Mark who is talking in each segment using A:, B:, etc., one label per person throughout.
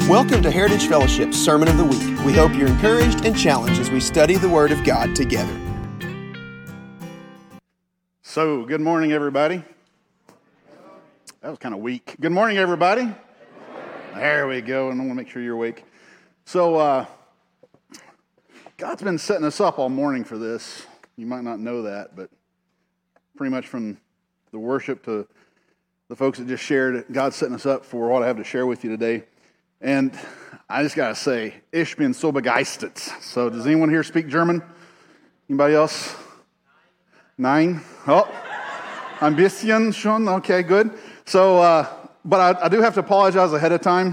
A: Welcome to Heritage Fellowship's Sermon of the Week. We hope you're encouraged and challenged as we study the Word of God together.
B: So, good morning, everybody. That was kind of weak. Good morning, everybody. There we go, and I want to make sure you're awake. So, God's been setting us up all morning for this. You might not know that, but pretty much from the worship to the folks that just shared, God's setting us up for what I have to share with you today. And I just got to say, ich bin so begeistert. So does anyone here speak German? Anybody else? Nein? Oh, ein bisschen schon. Okay, good. So, but I do have to apologize ahead of time.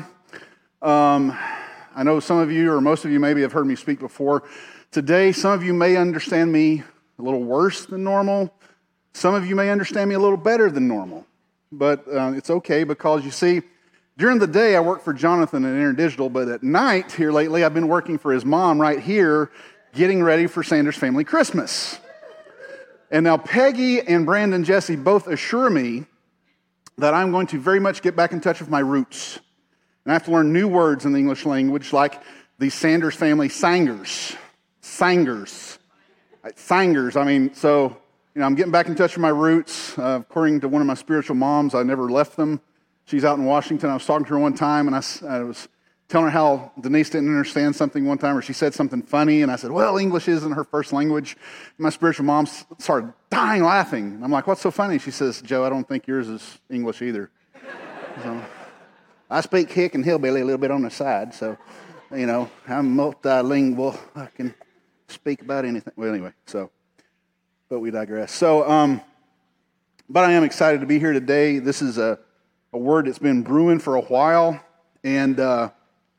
B: I know some of you, or most of you maybe have heard me speak before. Today, some of you may understand me a little worse than normal. Some of you may understand me a little better than normal. But it's okay, because you see, during the day, I work for Jonathan at InterDigital, but at night here lately, I've been working for his mom right here, getting ready for Sanders Family Christmas. And now Peggy and Brandon Jesse both assure me that I'm going to very much get back in touch with my roots. And I have to learn new words in the English language, like the Sanders family sangers. Sangers. Sangers, I mean, so, I'm getting back in touch with my roots. According to one of my spiritual moms, I never left them. She's out in Washington. I was talking to her one time, and I was telling her how Denise didn't understand something one time, or she said something funny, and I said, well, English isn't her first language. And my spiritual mom started dying laughing. And I'm like, what's so funny? She says, Joe, I don't think yours is English either. So, I speak hick and hillbilly a little bit on the side, so, I'm multilingual. I can speak about anything. Well, anyway, but we digress. So, but I am excited to be here today. This is a word that's been brewing for a while. And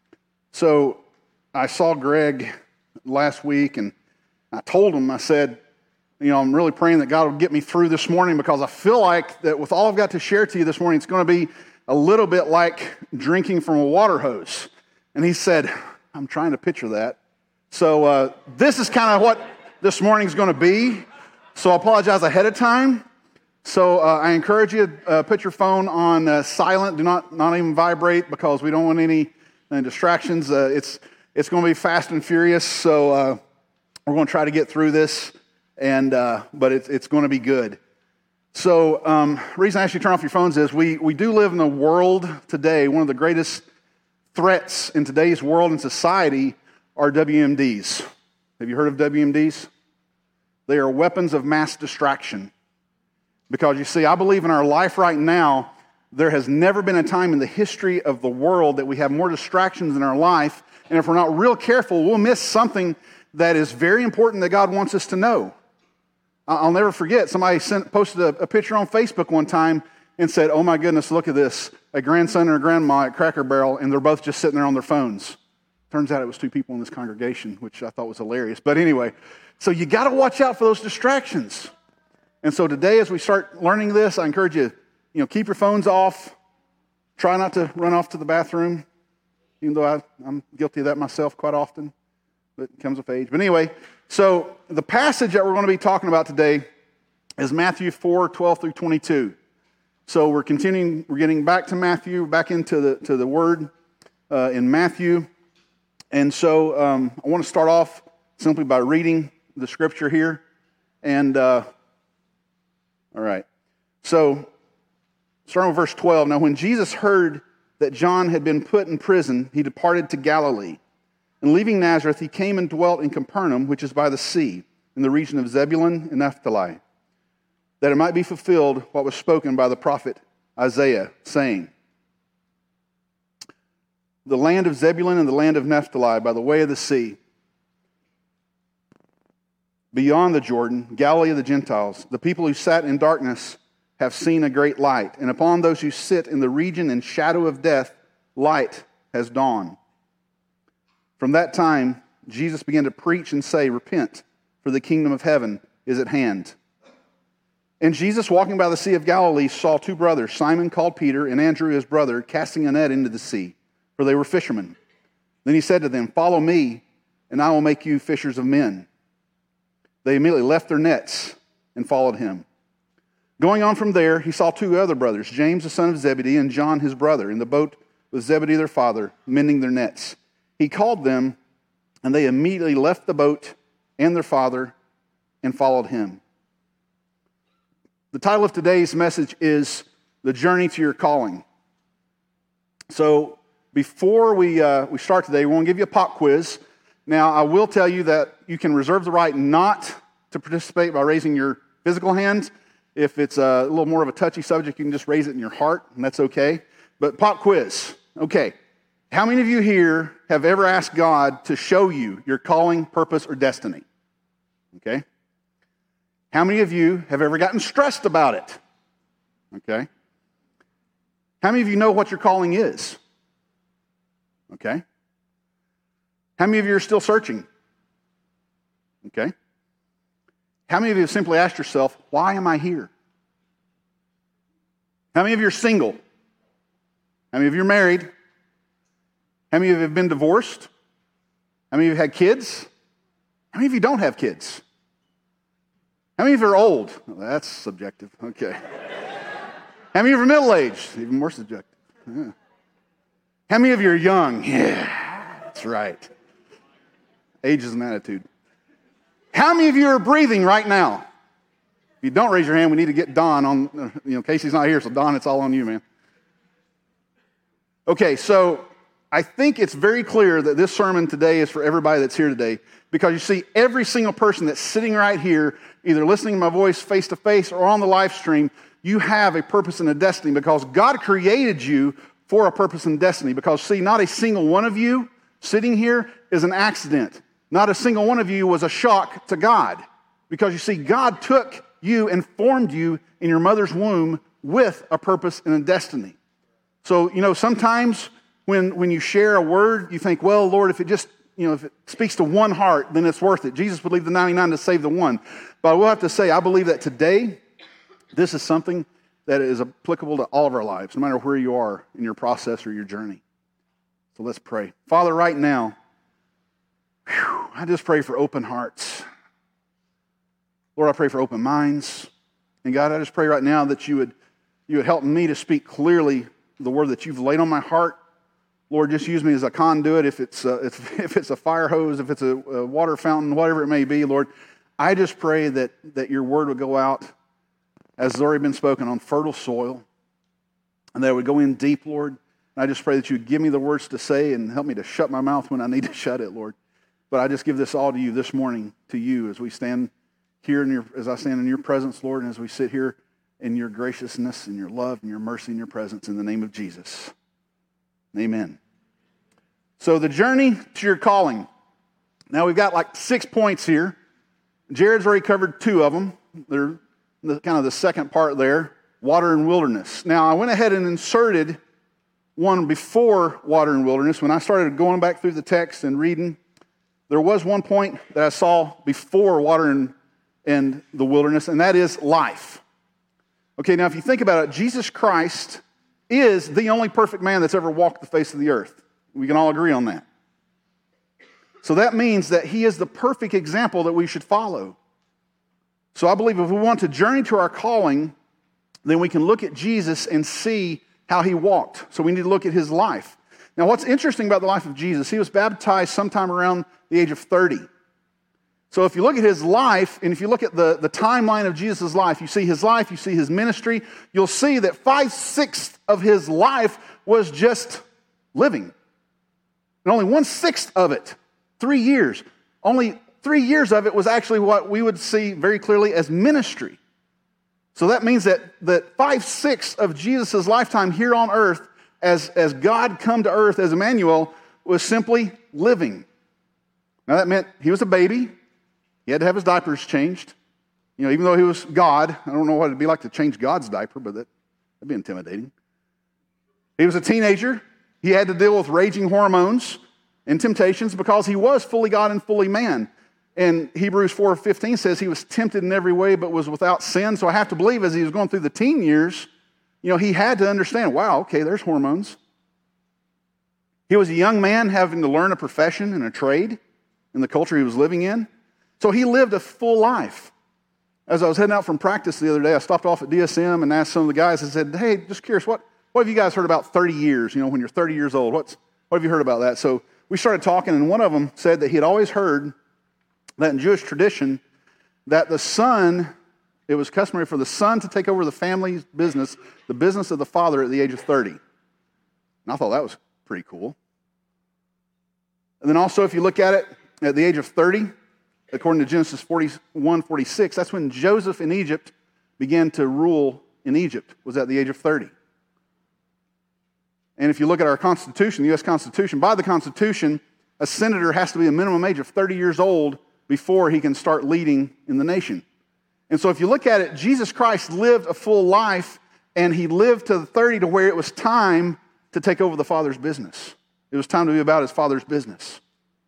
B: so I saw Greg last week, and I told him, I said, I'm really praying that God will get me through this morning, because I feel like that with all I've got to share to you this morning, it's going to be a little bit like drinking from a water hose. And he said, I'm trying to picture that. So this is kind of what this morning's going to be. So I apologize ahead of time. So I encourage you to put your phone on silent. Do not even vibrate, because we don't want any distractions. It's going to be fast and furious. So we're going to try to get through this, but it's going to be good. So the reason I ask you to turn off your phones is we do live in a world today. One of the greatest threats in today's world and society are WMDs. Have you heard of WMDs? They are weapons of mass distraction. Because you see, I believe in our life right now, there has never been a time in the history of the world that we have more distractions in our life, and if we're not real careful, we'll miss something that is very important that God wants us to know. I'll never forget, somebody posted a picture on Facebook one time and said, oh my goodness, look at this, a grandson and a grandma at Cracker Barrel, and they're both just sitting there on their phones. Turns out it was two people in this congregation, which I thought was hilarious. But anyway, so you got to watch out for those distractions. And so today, as we start learning this, I encourage you, keep your phones off. Try not to run off to the bathroom, even though I'm guilty of that myself quite often, but it comes with age. But anyway, so the passage that we're going to be talking about today is Matthew 4:12 through 22. So we're getting back to Matthew, back into the Word in Matthew. And so I want to start off simply by reading the scripture here. And all right, so starting with verse 12. Now when Jesus heard that John had been put in prison, he departed to Galilee. And leaving Nazareth, he came and dwelt in Capernaum, which is by the sea, in the region of Zebulun and Naphtali, that it might be fulfilled what was spoken by the prophet Isaiah, saying, the land of Zebulun and the land of Naphtali, by the way of the sea, beyond the Jordan, Galilee of the Gentiles, the people who sat in darkness have seen a great light. And upon those who sit in the region and shadow of death, light has dawned. From that time, Jesus began to preach and say, repent, for the kingdom of heaven is at hand. And Jesus, walking by the Sea of Galilee, saw two brothers, Simon called Peter and Andrew his brother, casting a net into the sea, for they were fishermen. Then he said to them, follow me, and I will make you fishers of men. They immediately left their nets and followed him. Going on from there, he saw two other brothers, James the son of Zebedee and John his brother, in the boat with Zebedee their father, mending their nets. He called them, and they immediately left the boat and their father and followed him. The title of today's message is The Journey to Your Calling. So before we start today, we want to give you a pop quiz. Now, I will tell you that you can reserve the right not to participate by raising your physical hand. If it's a little more of a touchy subject, you can just raise it in your heart, and that's okay. But pop quiz. Okay. How many of you here have ever asked God to show you your calling, purpose, or destiny? Okay. How many of you have ever gotten stressed about it? Okay. How many of you know what your calling is? Okay. How many of you are still searching? Okay. How many of you have simply asked yourself, why am I here? How many of you are single? How many of you are married? How many of you have been divorced? How many of you have had kids? How many of you don't have kids? How many of you are old? Well, that's subjective. Okay. How many of you are middle-aged? Even more subjective. Yeah. How many of you are young? Yeah, that's right. Age is an attitude. How many of you are breathing right now? If you don't raise your hand, we need to get Don on, Casey's not here, so Don, it's all on you, man. Okay, so I think it's very clear that this sermon today is for everybody that's here today, because you see, every single person that's sitting right here, either listening to my voice face-to-face or on the live stream, you have a purpose and a destiny, because God created you for a purpose and destiny. Because, see, not a single one of you sitting here is an accident. Not a single one of you was a shock to God. Because, you see, God took you and formed you in your mother's womb with a purpose and a destiny. So, sometimes when you share a word, you think, well, Lord, if it just, if it speaks to one heart, then it's worth it. Jesus would leave the 99 to save the one. But I will have to say, I believe that today, this is something that is applicable to all of our lives, no matter where you are in your process or your journey. So let's pray. Father, right now, I just pray for open hearts. Lord, I pray for open minds. And God, I just pray right now that you would help me to speak clearly the word that you've laid on my heart. Lord, just use me as a conduit. If it's a fire hose, if it's a water fountain, whatever it may be, Lord, I just pray that your word would go out as has already been spoken on fertile soil, and that it would go in deep, Lord. And I just pray that you would give me the words to say and help me to shut my mouth when I need to shut it, Lord. But I just give this all to you this morning, to you, as we stand here as I stand in your presence, Lord, and as we sit here in your graciousness and your love and your mercy and your presence, in the name of Jesus. Amen. So the journey to your calling. Now we've got like 6 points here. Jared's already covered 2 of them. They're kind of the second part there, water and wilderness. Now I went ahead and inserted one before water and wilderness. When I started going back through the text and reading, there was one point that I saw before water and the wilderness, and that is life. Okay, now if you think about it, Jesus Christ is the only perfect man that's ever walked the face of the earth. We can all agree on that. So that means that he is the perfect example that we should follow. So I believe if we want to journey to our calling, then we can look at Jesus and see how he walked. So we need to look at his life. Now what's interesting about the life of Jesus, he was baptized sometime around the age of 30. So if you look at his life, and if you look at the timeline of Jesus' life, you see his life, you see his ministry, you'll see that 5/6 of his life was just living. And only 1/6 of it, 3 years, only 3 years of it was actually what we would see very clearly as ministry. So that means that 5/6 of Jesus' lifetime here on earth, as God come to earth as Emmanuel, was simply living. Now that meant he was a baby. He had to have his diapers changed. Even though he was God, I don't know what it'd be like to change God's diaper, but that'd be intimidating. He was a teenager. He had to deal with raging hormones and temptations because he was fully God and fully man. And Hebrews 4:15 says he was tempted in every way but was without sin. So I have to believe as he was going through the teen years, he had to understand, wow, okay, there's hormones. He was a young man having to learn a profession and a trade in the culture he was living in. So he lived a full life. As I was heading out from practice the other day, I stopped off at DSM and asked some of the guys, I said, hey, just curious, what what have you guys heard about 30 years? You know, when you're 30 years old, what have you heard about that? So we started talking, and one of them said that he had always heard that in Jewish tradition, that the son, it was customary for the son to take over the family's business, the business of the father at the age of 30. And I thought that was pretty cool. And then also, if you look at it, at the age of 30, according to Genesis 41:46, that's when Joseph in Egypt began to rule in Egypt, was at the age of 30. And if you look at our Constitution, the U.S. Constitution, by the Constitution, a senator has to be a minimum age of 30 years old before he can start leading in the nation. And so if you look at it, Jesus Christ lived a full life, and he lived to 30 to where it was time to take over the Father's business. It was time to be about his Father's business.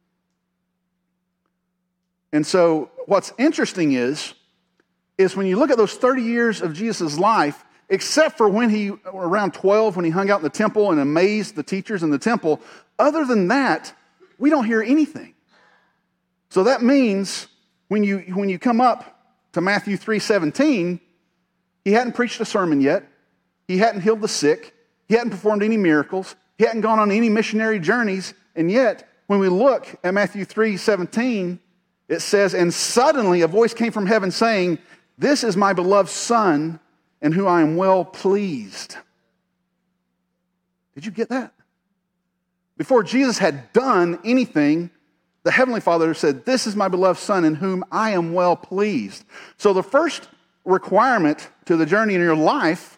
B: And so what's interesting is when you look at those 30 years of Jesus' life, except for when he, around 12, when he hung out in the temple and amazed the teachers in the temple, other than that, we don't hear anything. So that means when you come up to Matthew 3:17, he hadn't preached a sermon yet. He hadn't healed the sick. He hadn't performed any miracles. He hadn't gone on any missionary journeys. And yet, when we look at Matthew 3:17, it says, "And suddenly a voice came from heaven saying, 'This is my beloved Son, in whom I am well pleased.'" Did you get that? Before Jesus had done anything, the Heavenly Father said, "This is my beloved Son, in whom I am well pleased." So the first requirement to the journey in your life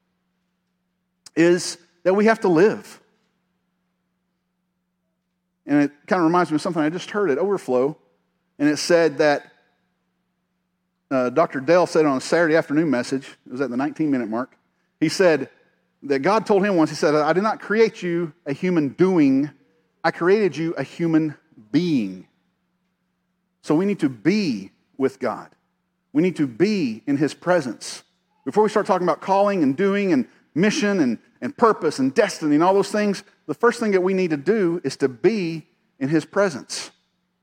B: is that we have to live. And it kind of reminds me of something I just heard at Overflow. And it said that Dr. Dale said on a Saturday afternoon message, it was at the 19-minute mark, he said that God told him once, he said, "I did not create you a human doing, I created you a human being." So we need to be with God. We need to be in his presence. Before we start talking about calling and doing and mission and purpose and destiny and all those things, the first thing that we need to do is to be in his presence.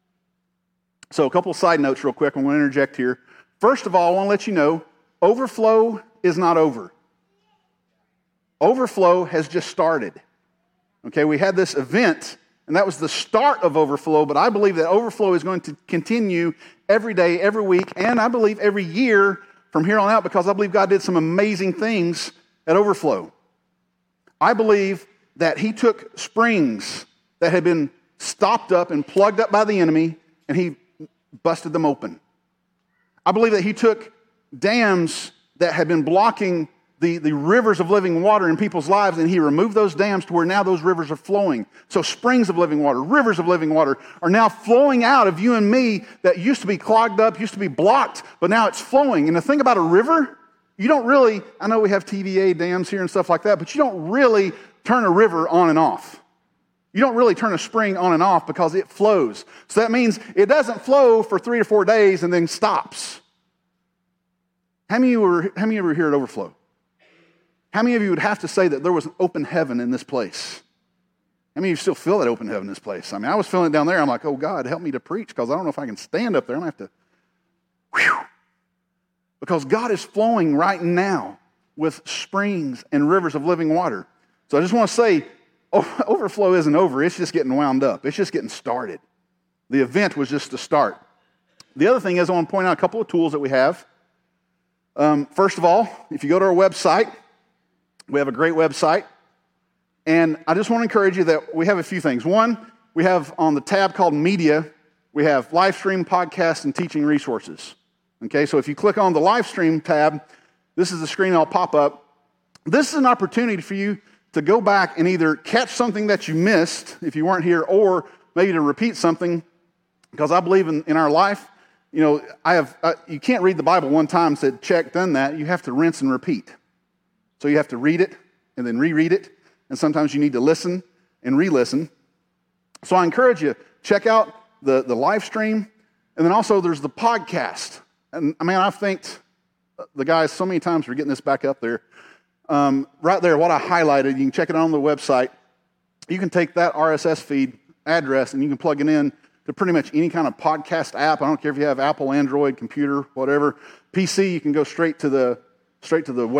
B: So a couple of side notes real quick. I'm going to interject here. First of all, I want to let you know, Overflow is not over. Overflow has just started. Okay, we had this event, and that was the start of Overflow, but I believe that Overflow is going to continue every day, every week, and I believe every year from here on out, because I believe God did some amazing things at Overflow. I believe that he took springs that had been stopped up and plugged up by the enemy, and he busted them open. I believe that he took dams that had been blocking the rivers of living water in people's lives, and he removed those dams to where now those rivers are flowing. So springs of living water, rivers of living water are now flowing out of you and me that used to be clogged up, used to be blocked, but now it's flowing. And the thing about a river, you don't really, I know we have TVA dams here and stuff like that, but you don't really turn a river on and off. You don't really turn a spring on and off because it flows. So that means it doesn't flow for 3 or 4 days and then stops. How many of you were here at Overflow? How many of you would have to say that there was an open heaven in this place? How many of you still feel that open heaven in this place? I mean, I was feeling it down there. I'm like, oh, God, help me to preach, because I don't know if I can stand up there. I'm going to have to, whew. Because God is flowing right now with springs and rivers of living water. So I just want to say, Overflow isn't over. It's just getting wound up. It's just getting started. The event was just the start. The other thing is, I want to point out a couple of tools that we have. First of all, if you go to our website, we have a great website. And I just want to encourage you that we have a few things. One, we have on the tab called Media, we have live stream, podcasts, and teaching resources. Okay, so if you click on the live stream tab, this is the screen that'll pop up. This is an opportunity for you to go back and either catch something that you missed if you weren't here, or maybe to repeat something, because I believe in our life, you know, you can't read the Bible one time and say, check, done that. You have to rinse and repeat. So you have to read it and then reread it, and sometimes you need to listen and re-listen. So I encourage you, check out the live stream, and then also there's the podcast. And I mean, I've thanked the guys so many times for getting this back up there. Right there, what I highlighted, you can check it on the website. You can take that RSS feed address and you can plug it in to pretty much any kind of podcast app. I don't care if you have Apple, Android, computer, whatever. PC, you can go straight to the web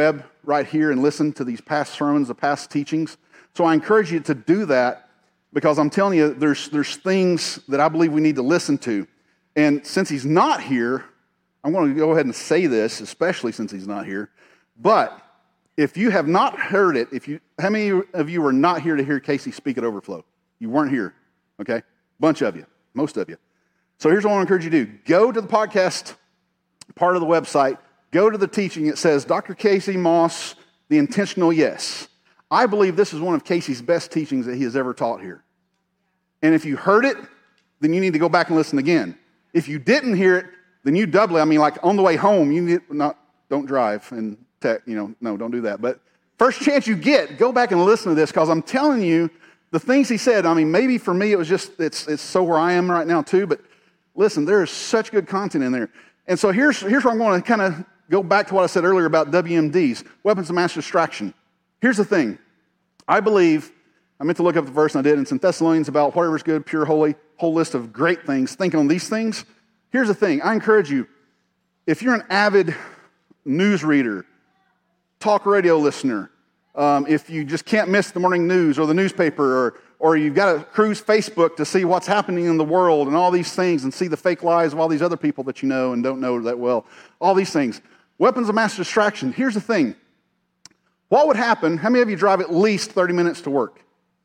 B: right here and listen to these past sermons, the past teachings. So I encourage you to do that because I'm telling you, there's things that I believe we need to listen to. And since he's not here, I'm going to go ahead and say this, especially since he's not here. But if you have not heard it, how many of you were not here to hear Casey speak at Overflow? You weren't here, okay? Bunch of you, most of you. So here's what I want to encourage you to do. Go to the podcast part of the website. Go to the teaching. It says, Dr. Casey Moss, The Intentional Yes. I believe this is one of Casey's best teachings that he has ever taught here. And if you heard it, then you need to go back and listen again. If you didn't hear it, then you double it. I mean, like on the way home, don't drive and no, don't do that. But first chance you get, go back and listen to this because I'm telling you, the things he said, I mean, maybe for me it was just, it's so where I am right now too, but listen, there is such good content in there. And so here's where I'm going to kind of go back to what I said earlier about WMDs, weapons of mass distraction. Here's the thing. I believe, I meant to look up the verse and I did, in St. Thessalonians about whatever's good, pure, holy, whole list of great things. Think on these things. Here's the thing. I encourage you, if you're an avid news reader, talk radio listener, if you just can't miss the morning news or the newspaper, or you've got to cruise Facebook to see what's happening in the world and all these things and see the fake lives of all these other people that you know and don't know that well, all these things. Weapons of mass distraction. Here's the thing. What would happen, how many of you drive at least 30 minutes to work?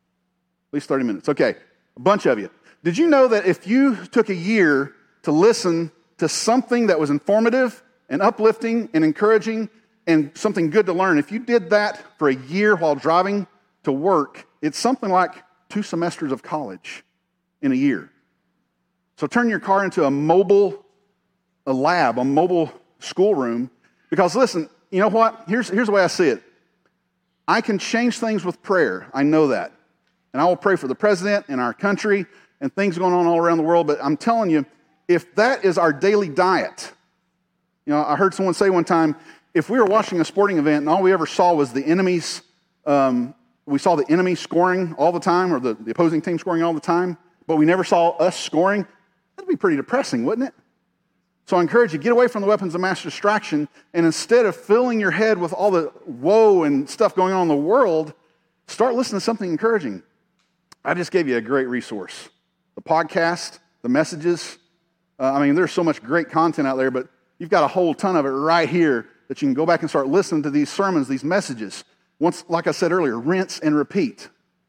B: At least 30 minutes. Okay, a bunch of you. Did you know that if you took a year to listen to something that was informative and uplifting and encouraging and something good to learn, if you did that for a year while driving to work, it's something like 2 semesters of college in a year. So turn your car into a mobile lab, a mobile schoolroom, because listen, you know what? Here's the way I see it. I can change things with prayer. I know that. And I will pray for the president and our country and things going on all around the world, but I'm telling you, if that is our daily diet, I heard someone say one time, if we were watching a sporting event and all we ever saw was the enemy's, we saw the enemy scoring all the time or the opposing team scoring all the time, but we never saw us scoring, that'd be pretty depressing, wouldn't it? So I encourage you, get away from the weapons of mass distraction, and instead of filling your head with all the woe and stuff going on in the world, start listening to something encouraging. I just gave you a great resource. The podcast, the messages. There's so much great content out there, but you've got a whole ton of it right here that you can go back and start listening to these sermons, these messages. Once, like I said earlier, rinse and repeat.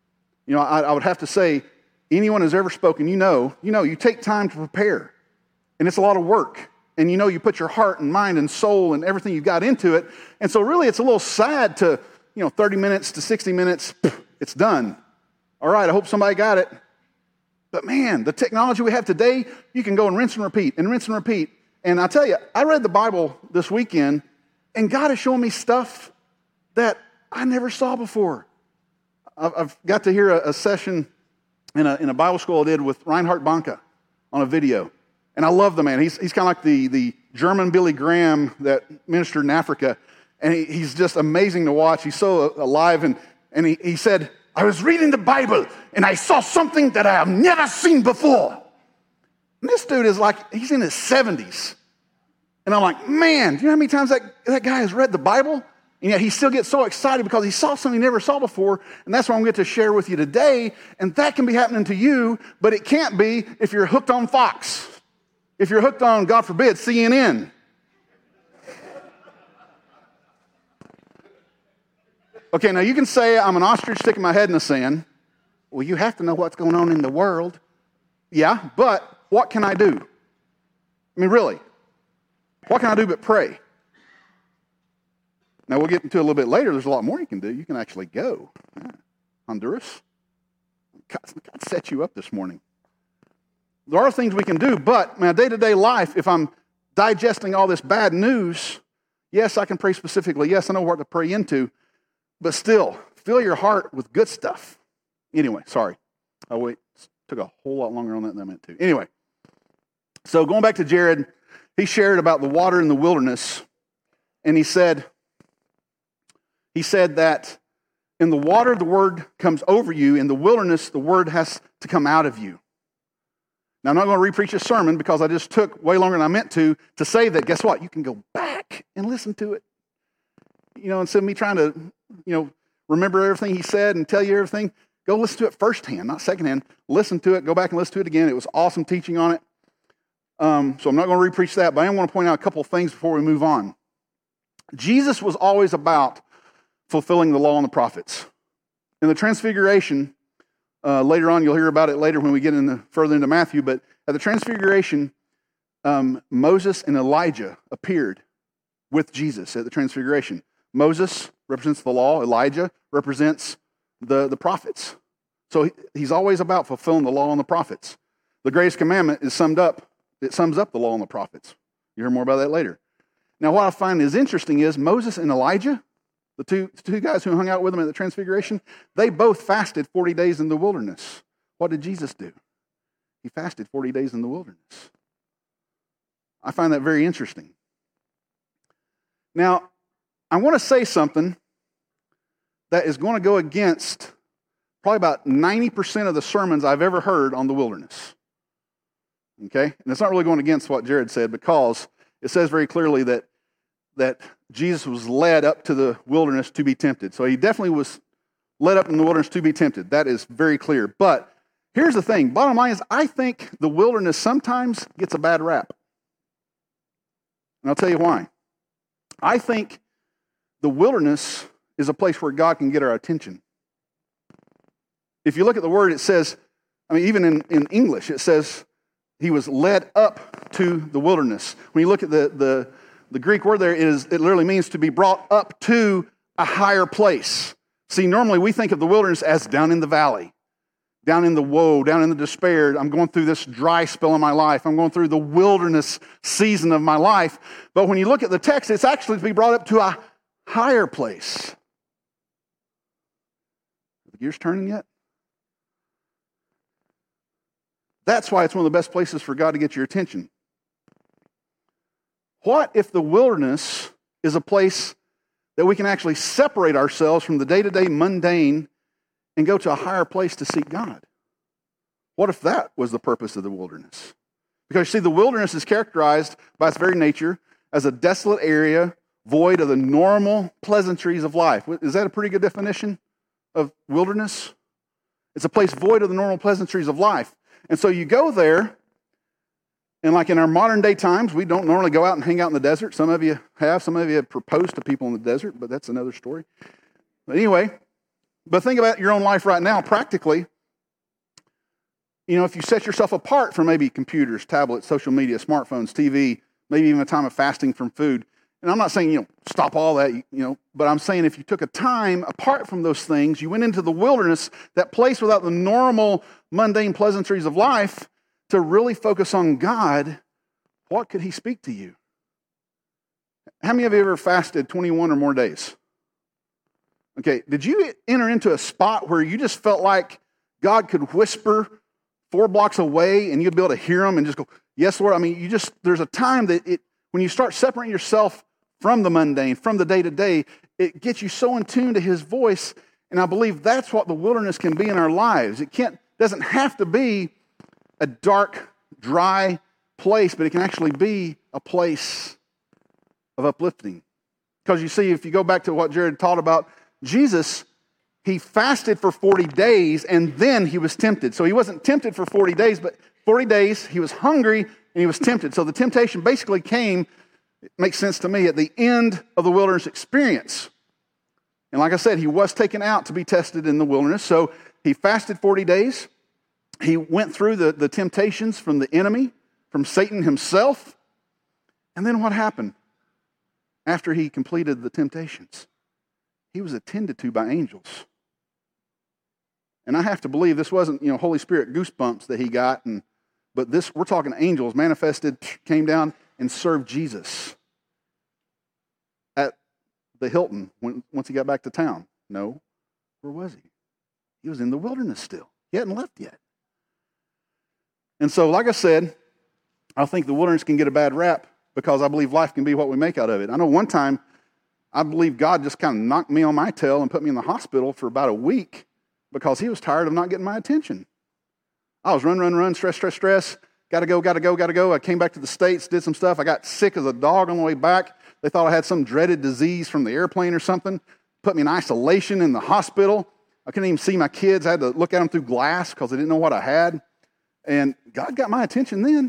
B: I would have to say, anyone who's ever spoken, you take time to prepare. And it's a lot of work. And you put your heart and mind and soul and everything you've got into it. And so really it's a little sad to, 30 minutes to 60 minutes, it's done. All right, I hope somebody got it. But man, the technology we have today, you can go and rinse and repeat and rinse and repeat. And I tell you, I read the Bible this weekend, and God is showing me stuff that I never saw before. I've got to hear a session in a Bible school I did with Reinhard Bonnke on a video. And I love the man. He's kind of like the German Billy Graham that ministered in Africa. And he's just amazing to watch. He's so alive. And he said, I was reading the Bible and I saw something that I have never seen before. And this dude is like, he's in his 70s. And I'm like, man, do you know how many times that guy has read the Bible? And yet he still gets so excited because he saw something he never saw before. And that's what I'm going to share with you today. And that can be happening to you, but it can't be if you're hooked on Fox. If you're hooked on, God forbid, CNN. Okay, now you can say I'm an ostrich sticking my head in the sand. Well, you have to know what's going on in the world. Yeah, but what can I do? Really, what can I do but pray? Now, we'll get into it a little bit later. There's a lot more you can do. You can actually go. Yeah. Honduras. God set you up this morning. There are things we can do, but my day-to-day life, if I'm digesting all this bad news, yes, I can pray specifically. Yes, I know what to pray into, but still, fill your heart with good stuff. Anyway, sorry. Oh, wait. Took a whole lot longer on that than I meant to. Anyway, so going back to Jared, he shared about the water in the wilderness, and he said that in the water, the word comes over you. In the wilderness, the word has to come out of you. Now, I'm not going to re-preach a sermon because I just took way longer than I meant to say that, guess what? You can go back and listen to it. instead of me trying to, remember everything he said and tell you everything, go listen to it firsthand, not secondhand. Listen to it. Go back and listen to it again. It was awesome teaching on it. So I'm not going to re-preach that, but I want to point out a couple of things before we move on. Jesus was always about fulfilling the law and the prophets. In the Transfiguration, later on, you'll hear about it later when we get further into Matthew, but at the Transfiguration, Moses and Elijah appeared with Jesus at the Transfiguration. Moses represents the law. Elijah represents the prophets. So he's always about fulfilling the law and the prophets. The greatest commandment is sums up the law and the prophets. You hear more about that later. Now, what I find is interesting is Moses and Elijah, the two guys who hung out with him at the Transfiguration, they both fasted 40 days in the wilderness. What did Jesus do? He fasted 40 days in the wilderness. I find that very interesting. Now, I want to say something that is going to go against probably about 90% of the sermons I've ever heard on the wilderness. Okay? And it's not really going against what Jared said, because it says very clearly that Jesus was led up to the wilderness to be tempted. So he definitely was led up in the wilderness to be tempted. That is very clear. But here's the thing. Bottom line is, I think the wilderness sometimes gets a bad rap. And I'll tell you why. I think the wilderness is a place where God can get our attention. If you look at the word, it says, even in English, it says he was led up to the wilderness. When you look at the Greek word there, it literally means to be brought up to a higher place. See, normally we think of the wilderness as down in the valley, down in the woe, down in the despair. I'm going through this dry spell in my life. I'm going through the wilderness season of my life. But when you look at the text, it's actually to be brought up to a higher place. Are the gears turning yet? That's why it's one of the best places for God to get your attention. What if the wilderness is a place that we can actually separate ourselves from the day-to-day mundane and go to a higher place to seek God? What if that was the purpose of the wilderness? Because, you see, the wilderness is characterized by its very nature as a desolate area void of the normal pleasantries of life. Is that a pretty good definition of wilderness? It's a place void of the normal pleasantries of life. And so you go there, and like in our modern day times, we don't normally go out and hang out in the desert. Some of you have proposed to people in the desert, but that's another story. But anyway, think about your own life right now, practically. If you set yourself apart from maybe computers, tablets, social media, smartphones, TV, maybe even a time of fasting from food. And I'm not saying, stop all that, but I'm saying if you took a time apart from those things, you went into the wilderness, that place without the normal, mundane pleasantries of life, to really focus on God, what could he speak to you? How many of you ever fasted 21 or more days? Okay, did you enter into a spot where you just felt like God could whisper 4 blocks away and you'd be able to hear him and just go, yes, Lord? There's a time that when you start separating yourself from the mundane, from the day-to-day, it gets you so in tune to his voice, and I believe that's what the wilderness can be in our lives. It doesn't have to be a dark, dry place, but it can actually be a place of uplifting. Because you see, if you go back to what Jared taught about Jesus, he fasted for 40 days and then he was tempted. So he wasn't tempted for 40 days, but 40 days he was hungry and he was tempted. So the temptation basically came, it makes sense to me, at the end of the wilderness experience. And like I said, he was taken out to be tested in the wilderness. So he fasted 40 days. He went through the temptations from the enemy, from Satan himself. And then what happened after he completed the temptations? He was attended to by angels. And I have to believe this wasn't, Holy Spirit goosebumps that he got, but we're talking angels manifested, came down and served Jesus at the Hilton once he got back to town. No, where was he? He was in the wilderness still. He hadn't left yet. And so, like I said, I think the wilderness can get a bad rap because I believe life can be what we make out of it. I know one time, I believe God just kind of knocked me on my tail and put me in the hospital for about a week because he was tired of not getting my attention. I was run, stress, gotta go. I came back to the States, did some stuff. I got sick as a dog on the way back. They thought I had some dreaded disease from the airplane or something. Put me in isolation in the hospital. I couldn't even see my kids. I had to look at them through glass because they didn't know what I had. And God got my attention then.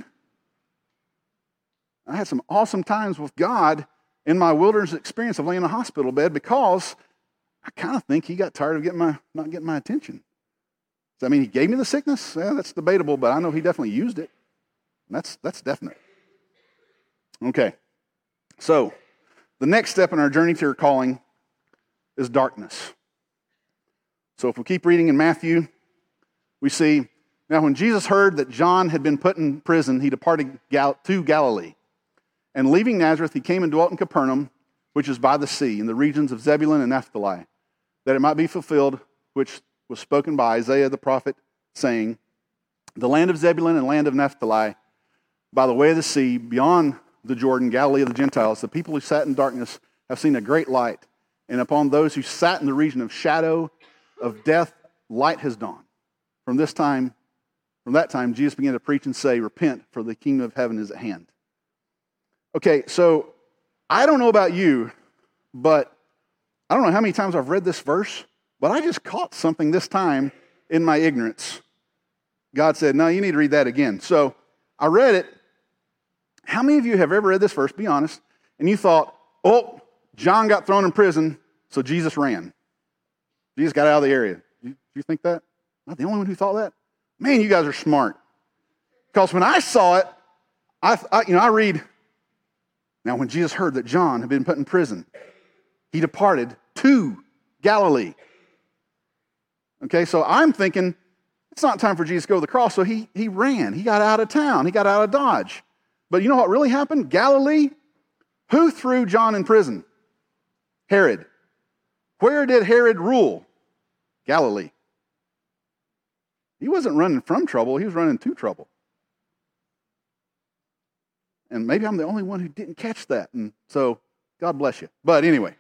B: I had some awesome times with God in my wilderness experience of laying in a hospital bed because I kind of think he got tired of not getting my attention. Does that mean he gave me the sickness? Yeah, that's debatable, but I know he definitely used it. That's definite. Okay. So, the next step in our journey to your calling is darkness. So if we keep reading in Matthew, we see, now when Jesus heard that John had been put in prison, he departed to Galilee. And leaving Nazareth, he came and dwelt in Capernaum, which is by the sea, in the regions of Zebulun and Naphtali, that it might be fulfilled, which was spoken by Isaiah the prophet, saying, the land of Zebulun and land of Naphtali, by the way of the sea, beyond the Jordan, Galilee of the Gentiles, the people who sat in darkness have seen a great light. And upon those who sat in the region of shadow of death, light has dawned. From that time, Jesus began to preach and say, repent, for the kingdom of heaven is at hand. Okay, so I don't know about you, but I don't know how many times I've read this verse, but I just caught something this time in my ignorance. God said, no, you need to read that again. So I read it. How many of you have ever read this verse, be honest, and you thought, oh, John got thrown in prison, so Jesus ran. Jesus got out of the area. Do you think that? Not the only one who thought that? Man, you guys are smart. Because when I saw it, I read, now when Jesus heard that John had been put in prison, he departed to Galilee. Okay, so I'm thinking, it's not time for Jesus to go to the cross, so he ran. He got out of town. He got out of Dodge. But you know what really happened? Galilee? Who threw John in prison? Herod. Where did Herod rule? Galilee. He wasn't running from trouble, he was running to trouble. And maybe I'm the only one who didn't catch that. And so, God bless you. But anyway.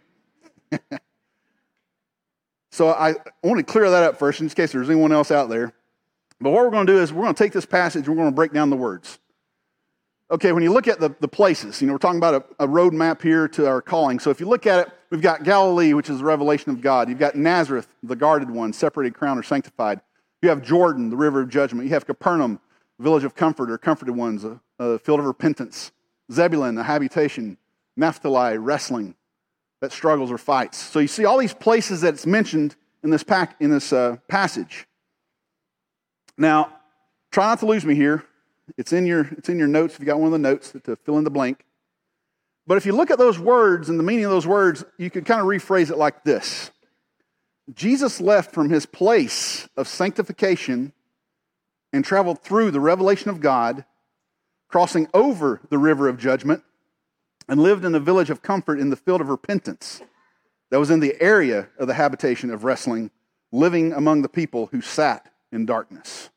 B: So I want to clear that up first in case there's anyone else out there. But what we're going to do is we're going to take this passage and we're going to break down the words. Okay, when you look at the places, we're talking about a road map here to our calling. So if you look at it, we've got Galilee, which is the revelation of God. You've got Nazareth, the guarded one, separated, crowned, or sanctified. You have Jordan, the river of judgment. You have Capernaum, village of comfort, or comforted ones, a field of repentance. Zebulun, a habitation. Naphtali, wrestling, that struggles or fights. So you see all these places that it's mentioned in this passage. Now, try not to lose me here. It's in your notes, if you got one of the notes to fill in the blank. But if you look at those words and the meaning of those words, you could kind of rephrase it like this. Jesus left from his place of sanctification and traveled through the revelation of God, crossing over the river of judgment, and lived in the village of comfort in the field of repentance that was in the area of the habitation of wrestling, living among the people who sat in darkness.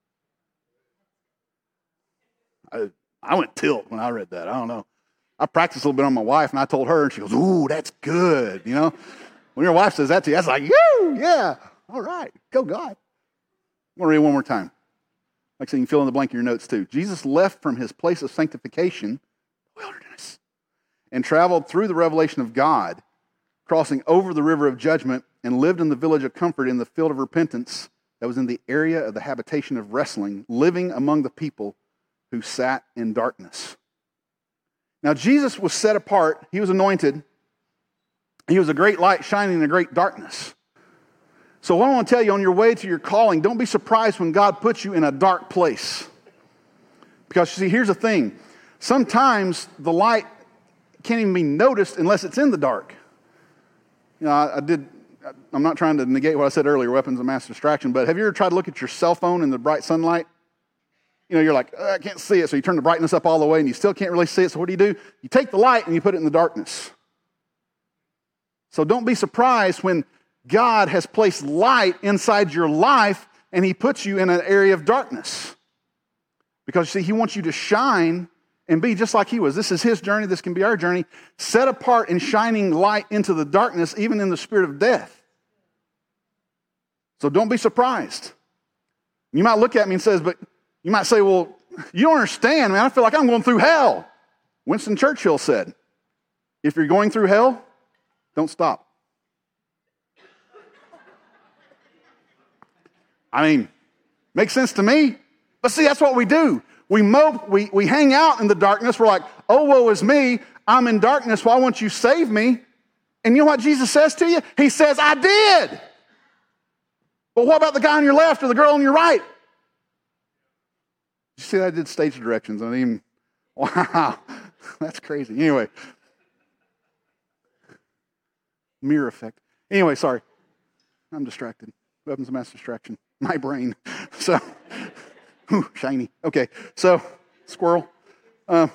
B: I went tilt when I read that. I don't know. I practiced a little bit on my wife, and I told her, and she goes, ooh, that's good. When your wife says that to you, that's like, yeah, all right, go God. I'm going to read it one more time. Like I said, you can fill in the blank in your notes too. Jesus left from his place of sanctification, wilderness, and traveled through the revelation of God, crossing over the river of judgment, and lived in the village of comfort in the field of repentance that was in the area of the habitation of wrestling, living among the people who sat in darkness. Now, Jesus was set apart. He was anointed. He was a great light shining in a great darkness. So what I want to tell you, on your way to your calling, don't be surprised when God puts you in a dark place. Because, you see, here's the thing. Sometimes the light can't even be noticed unless it's in the dark. I'm not trying to negate what I said earlier, weapons of mass distraction, but have you ever tried to look at your cell phone in the bright sunlight? You're like, I can't see it, so you turn the brightness up all the way and you still can't really see it, so what do? You take the light and you put it in the darkness. So don't be surprised when God has placed light inside your life and he puts you in an area of darkness. Because, you see, he wants you to shine and be just like he was. This is his journey, this can be our journey, set apart and shining light into the darkness, even in the spirit of death. So don't be surprised. You might look at me and says, but you might say, well, you don't understand, man. I feel like I'm going through hell. Winston Churchill said. If you're going through hell, don't stop. I mean, makes sense to me. But see, that's what we do. We mope, we hang out in the darkness. We're like, oh, woe is me. I'm in darkness. Why won't you save me? And you know what Jesus says to you? He says, I did. But what about the guy on your left or the girl on your right? You see, I did stage directions. I didn't even, wow, that's crazy. Anyway. Mirror effect. Anyway, sorry. I'm distracted. Weapons of mass distraction. My brain. So, shiny. Okay, so, squirrel. I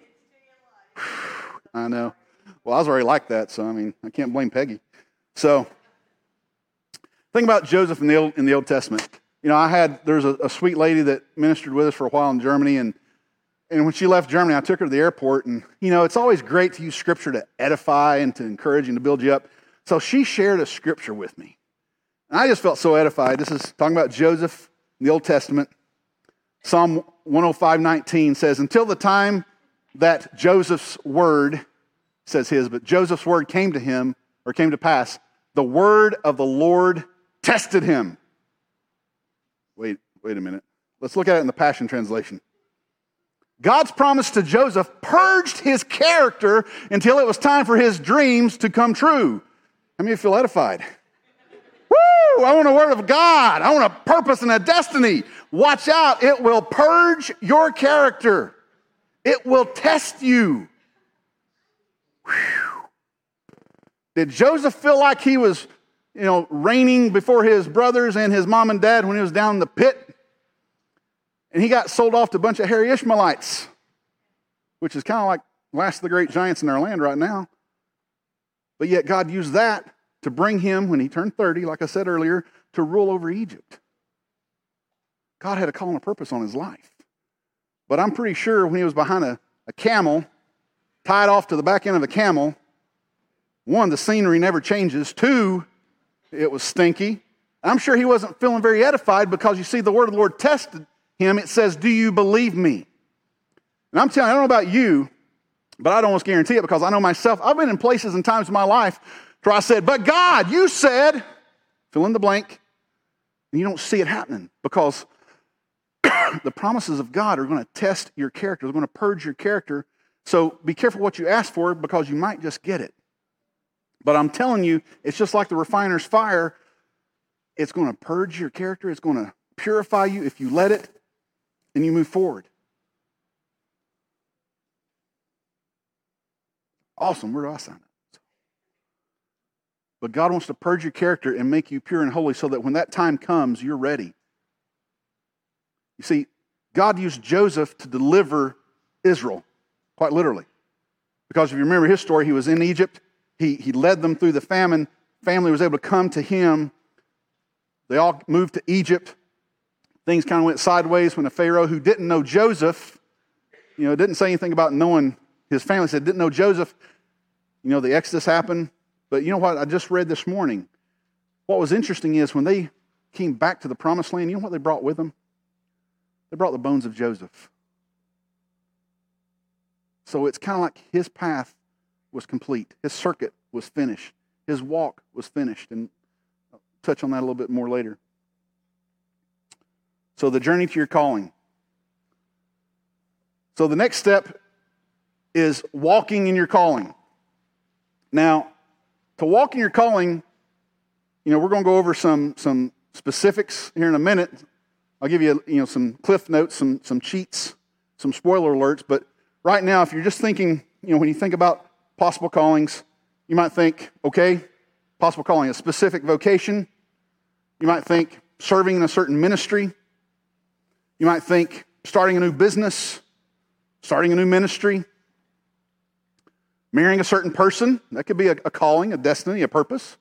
B: know. Well, I was already like that, so, I mean, I can't blame Peggy. So, think about Joseph in the Old Testament. You know, there's a sweet lady that ministered with us for a while in Germany, and when she left Germany, I took her to the airport, and, you know, it's always great to use Scripture to edify and to encourage and to build you up. So she shared a Scripture with me. And I just felt so edified. This is talking about Joseph in the Old Testament. Psalm 105:19 says, until the time that Joseph's word, says his, but Joseph's word came to him, or came to pass, the word of the Lord tested him. Wait a minute. Let's look at it in the Passion Translation. God's promise to Joseph purged his character until it was time for his dreams to come true. How many of you feel edified? Woo! I want a word of God. I want a purpose and a destiny. Watch out. It will purge your character. It will test you. Whew. Did Joseph feel like he was, reigning before his brothers and his mom and dad when he was down in the pit? And he got sold off to a bunch of hairy Ishmaelites, which is kind of like last of the great giants in our land right now. But yet God used that to bring him, when he turned 30, like I said earlier, to rule over Egypt. God had a call and a purpose on his life. But I'm pretty sure when he was behind a camel, tied off to the back end of the camel, one, the scenery never changes. Two, it was stinky. I'm sure he wasn't feeling very edified because you see the word of the Lord tested him. It says, do you believe me? And I'm telling you, I don't know about you, but I'd almost guarantee it because I know myself. I've been in places and times in my life where I said, but God, you said, fill in the blank, and you don't see it happening because the promises of God are going to test your character. They're going to purge your character. So be careful what you ask for because you might just get it. But I'm telling you, it's just like the refiner's fire. It's going to purge your character. It's going to purify you if you let it and you move forward. Awesome. Where do I sign it? But God wants to purge your character and make you pure and holy so that when that time comes, you're ready. You see, God used Joseph to deliver Israel, quite literally. Because if you remember his story, he was in Egypt. He led them through the famine. Family was able to come to him. They all moved to Egypt. Things kind of went sideways when a Pharaoh who didn't know Joseph, didn't say anything about knowing his family, said didn't know Joseph. The Exodus happened. But you know what I just read this morning? What was interesting is when they came back to the promised land, you know what they brought with them? They brought the bones of Joseph. So it's kind of like his path was complete. His circuit was finished. His walk was finished. And I'll touch on that a little bit more later. So the journey to your calling. So the next step is walking in your calling. Now, to walk in your calling, we're going to go over some specifics here in a minute. I'll give you, some cliff notes, some cheats, some spoiler alerts. But right now, if you're just thinking, when you think about possible callings, you might think, okay, possible calling, a specific vocation. You might think serving in a certain ministry. You might think starting a new business, starting a new ministry, marrying a certain person. That could be a calling, a destiny, a purpose.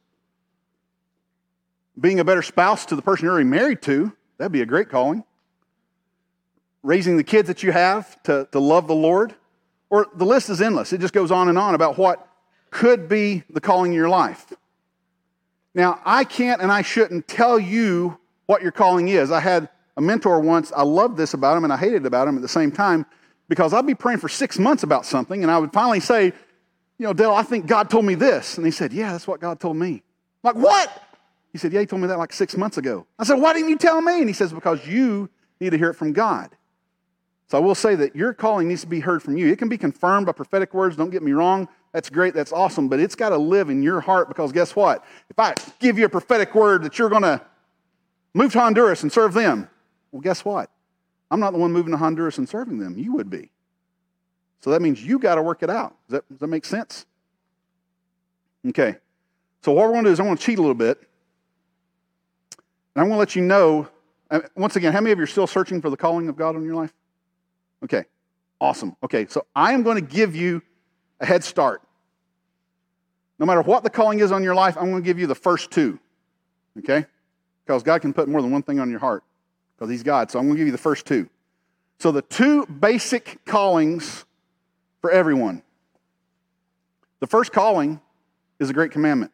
B: Being a better spouse to the person you're already married to. That'd be a great calling. Raising the kids that you have to love the Lord. Or the list is endless. It just goes on and on about what could be the calling in your life. Now, I can't and I shouldn't tell you what your calling is. I had a mentor once. I loved this about him and I hated it about him at the same time because I'd be praying for 6 months about something and I would finally say, Dale, I think God told me this. And he said, yeah, that's what God told me. I'm like, what? He said, yeah, he told me that like 6 months ago. I said, why didn't you tell me? And he says, because you need to hear it from God. So I will say that your calling needs to be heard from you. It can be confirmed by prophetic words, don't get me wrong. That's great, that's awesome, but it's got to live in your heart, because guess what? If I give you a prophetic word that you're going to move to Honduras and serve them, well, guess what? I'm not the one moving to Honduras and serving them. You would be. So that means you got to work it out. Does that make sense? Okay. So what we're going to do is I'm going to cheat a little bit. And I'm going to let you know, once again, how many of you are still searching for the calling of God on your life? Okay. Awesome. Okay. So I am going to give you a head start. No matter what the calling is on your life, I'm going to give you the first two. Okay? Because God can put more than one thing on your heart, because He's God. So I'm going to give you the first two. So the two basic callings for everyone. The first calling is a great commandment.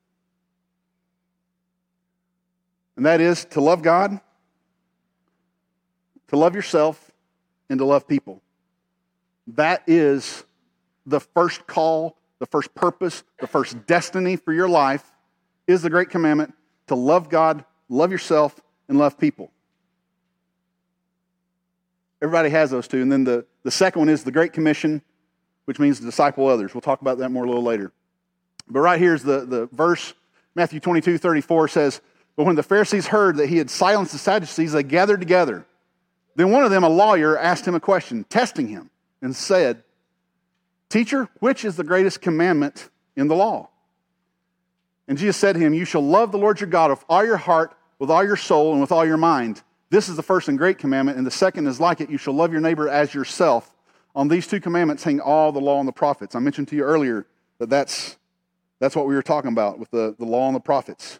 B: And that is to love God, to love yourself, and to love people. That is the first call, the first purpose, the first destiny for your life is the great commandment to love God, love yourself, and love people. Everybody has those two. And then the second one is the Great Commission, which means to disciple others. We'll talk about that more a little later. But right here's the verse, Matthew 22:34 says, but when the Pharisees heard that he had silenced the Sadducees, they gathered together. Then one of them, a lawyer, asked him a question, testing him, and said, Teacher, which is the greatest commandment in the law? And Jesus said to him, you shall love the Lord your God with all your heart, with all your soul, and with all your mind. This is the first and great commandment, and the second is like it. You shall love your neighbor as yourself. On these two commandments hang all the law and the prophets. I mentioned to you earlier that that's what we were talking about with the law and the prophets.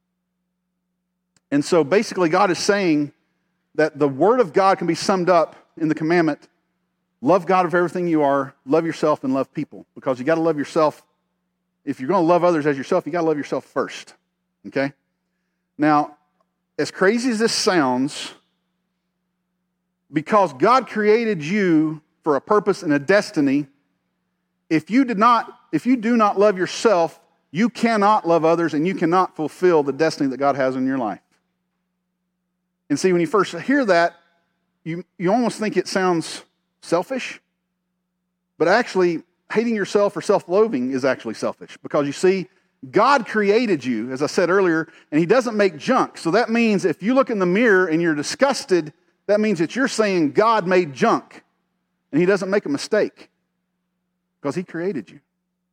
B: And so basically God is saying that the Word of God can be summed up in the commandment, love God with everything you are, love yourself, and love people. Because you got to love yourself. If you're going to love others as yourself, you got to love yourself first. Okay? Now, as crazy as this sounds, because God created you for a purpose and a destiny, if you do not love yourself, you cannot love others and you cannot fulfill the destiny that God has in your life. And see, when you first hear that, you almost think it sounds selfish, but actually hating yourself or self-loathing is actually selfish, because you see, God created you, as I said earlier, and He doesn't make junk. So that means if you look in the mirror and you're disgusted, that means that you're saying God made junk, and He doesn't make a mistake, because He created you.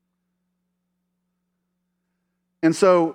B: And so,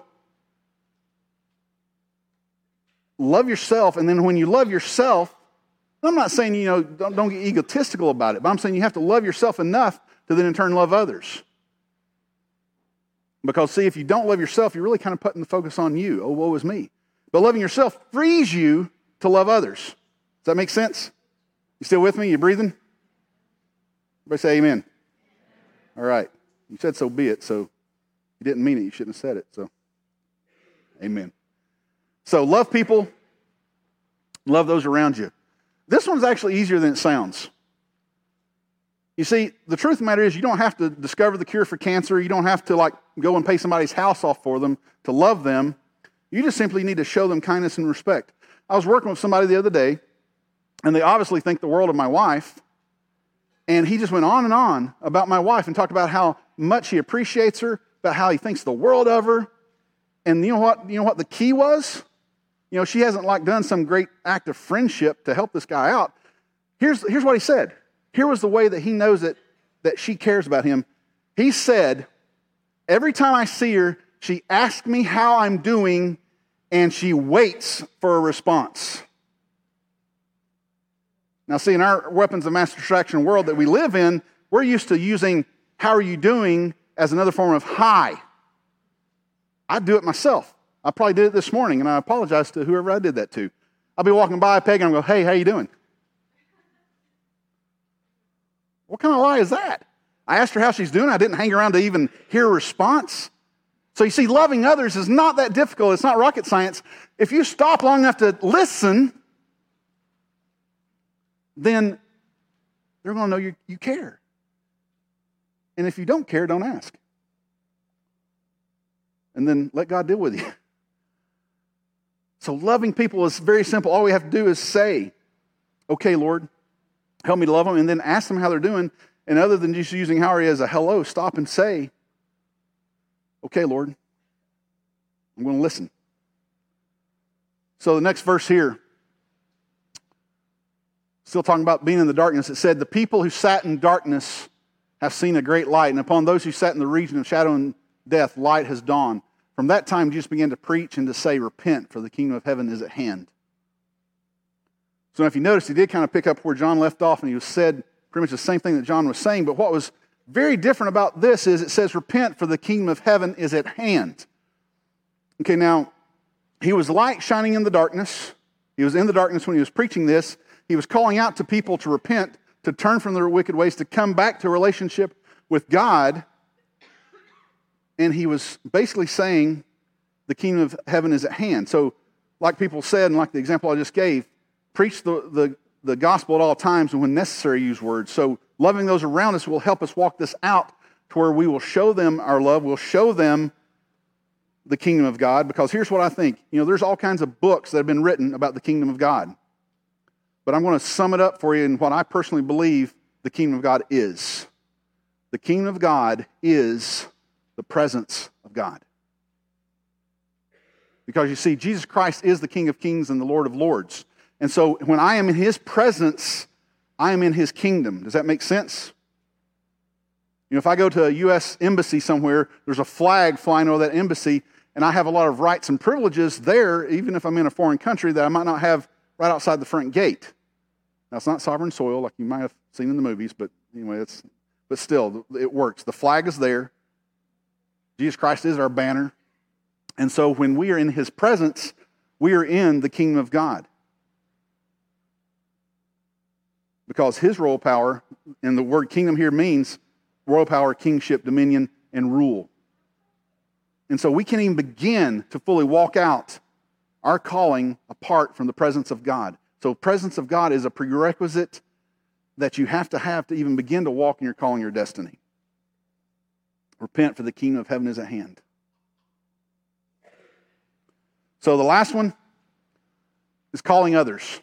B: love yourself, and then when you love yourself, I'm not saying, don't get egotistical about it, but I'm saying you have to love yourself enough to then in turn love others. Because see, if you don't love yourself, you're really kind of putting the focus on you. Oh, woe is me. But loving yourself frees you to love others. Does that make sense? You still with me? You breathing? Everybody say amen. All right. You said so be it, so you didn't mean it. You shouldn't have said it. So, amen. So love people, love those around you. This one's actually easier than it sounds. You see, the truth of the matter is you don't have to discover the cure for cancer. You don't have to go and pay somebody's house off for them to love them. You just simply need to show them kindness and respect. I was working with somebody the other day, and they obviously think the world of my wife, and he just went on and on about my wife and talked about how much he appreciates her, about how he thinks the world of her. And you know what the key was? She hasn't done some great act of friendship to help this guy out. Here's what he said. Here was the way that he knows that she cares about him. He said, every time I see her, she asks me how I'm doing, and she waits for a response. Now, see, in our weapons of mass distraction world that we live in, we're used to using how are you doing as another form of hi. I do it myself. I probably did it this morning, and I apologize to whoever I did that to. I'll be walking by Peg, and I'll go, hey, how you doing? What kind of lie is that? I asked her how she's doing. I didn't hang around to even hear a response. So you see, loving others is not that difficult. It's not rocket science. If you stop long enough to listen, then they're going to know you care. And if you don't care, don't ask. And then let God deal with you. So loving people is very simple. All we have to do is say, okay, Lord, help me to love them, and then ask them how they're doing. And other than just using how are you as a hello, stop and say, okay, Lord, I'm going to listen. So the next verse here, still talking about being in the darkness, it said, the people who sat in darkness have seen a great light, and upon those who sat in the region of shadow and death, light has dawned. From that time, Jesus began to preach and to say, repent, for the kingdom of heaven is at hand. So if you notice, he did kind of pick up where John left off, and he said pretty much the same thing that John was saying, but what was very different about this is it says, repent, for the kingdom of heaven is at hand. Okay, now, he was light shining in the darkness. He was in the darkness when he was preaching this. He was calling out to people to repent, to turn from their wicked ways, to come back to a relationship with God. And he was basically saying the kingdom of heaven is at hand. So, like people said, and like the example I just gave, preach the gospel at all times, and when necessary, use words. So loving those around us will help us walk this out to where we will show them our love. We'll show them the kingdom of God. Because here's what I think. There's all kinds of books that have been written about the kingdom of God. But I'm going to sum it up for you in what I personally believe the kingdom of God is. The kingdom of God is the presence of God. Because you see, Jesus Christ is the King of kings and the Lord of lords. And so when I am in his presence, I am in his kingdom. Does that make sense? If I go to a U.S. embassy somewhere, there's a flag flying over that embassy, and I have a lot of rights and privileges there, even if I'm in a foreign country, that I might not have right outside the front gate. Now, it's not sovereign soil like you might have seen in the movies, but anyway, but still, it works. The flag is there. Jesus Christ is our banner. And so when we are in his presence, we are in the kingdom of God. Because his royal power, and the word kingdom here means royal power, kingship, dominion, and rule. And so we can't even begin to fully walk out our calling apart from the presence of God. So presence of God is a prerequisite that you have to even begin to walk in your calling, your destiny. Repent, for the kingdom of heaven is at hand. So the last one is calling others.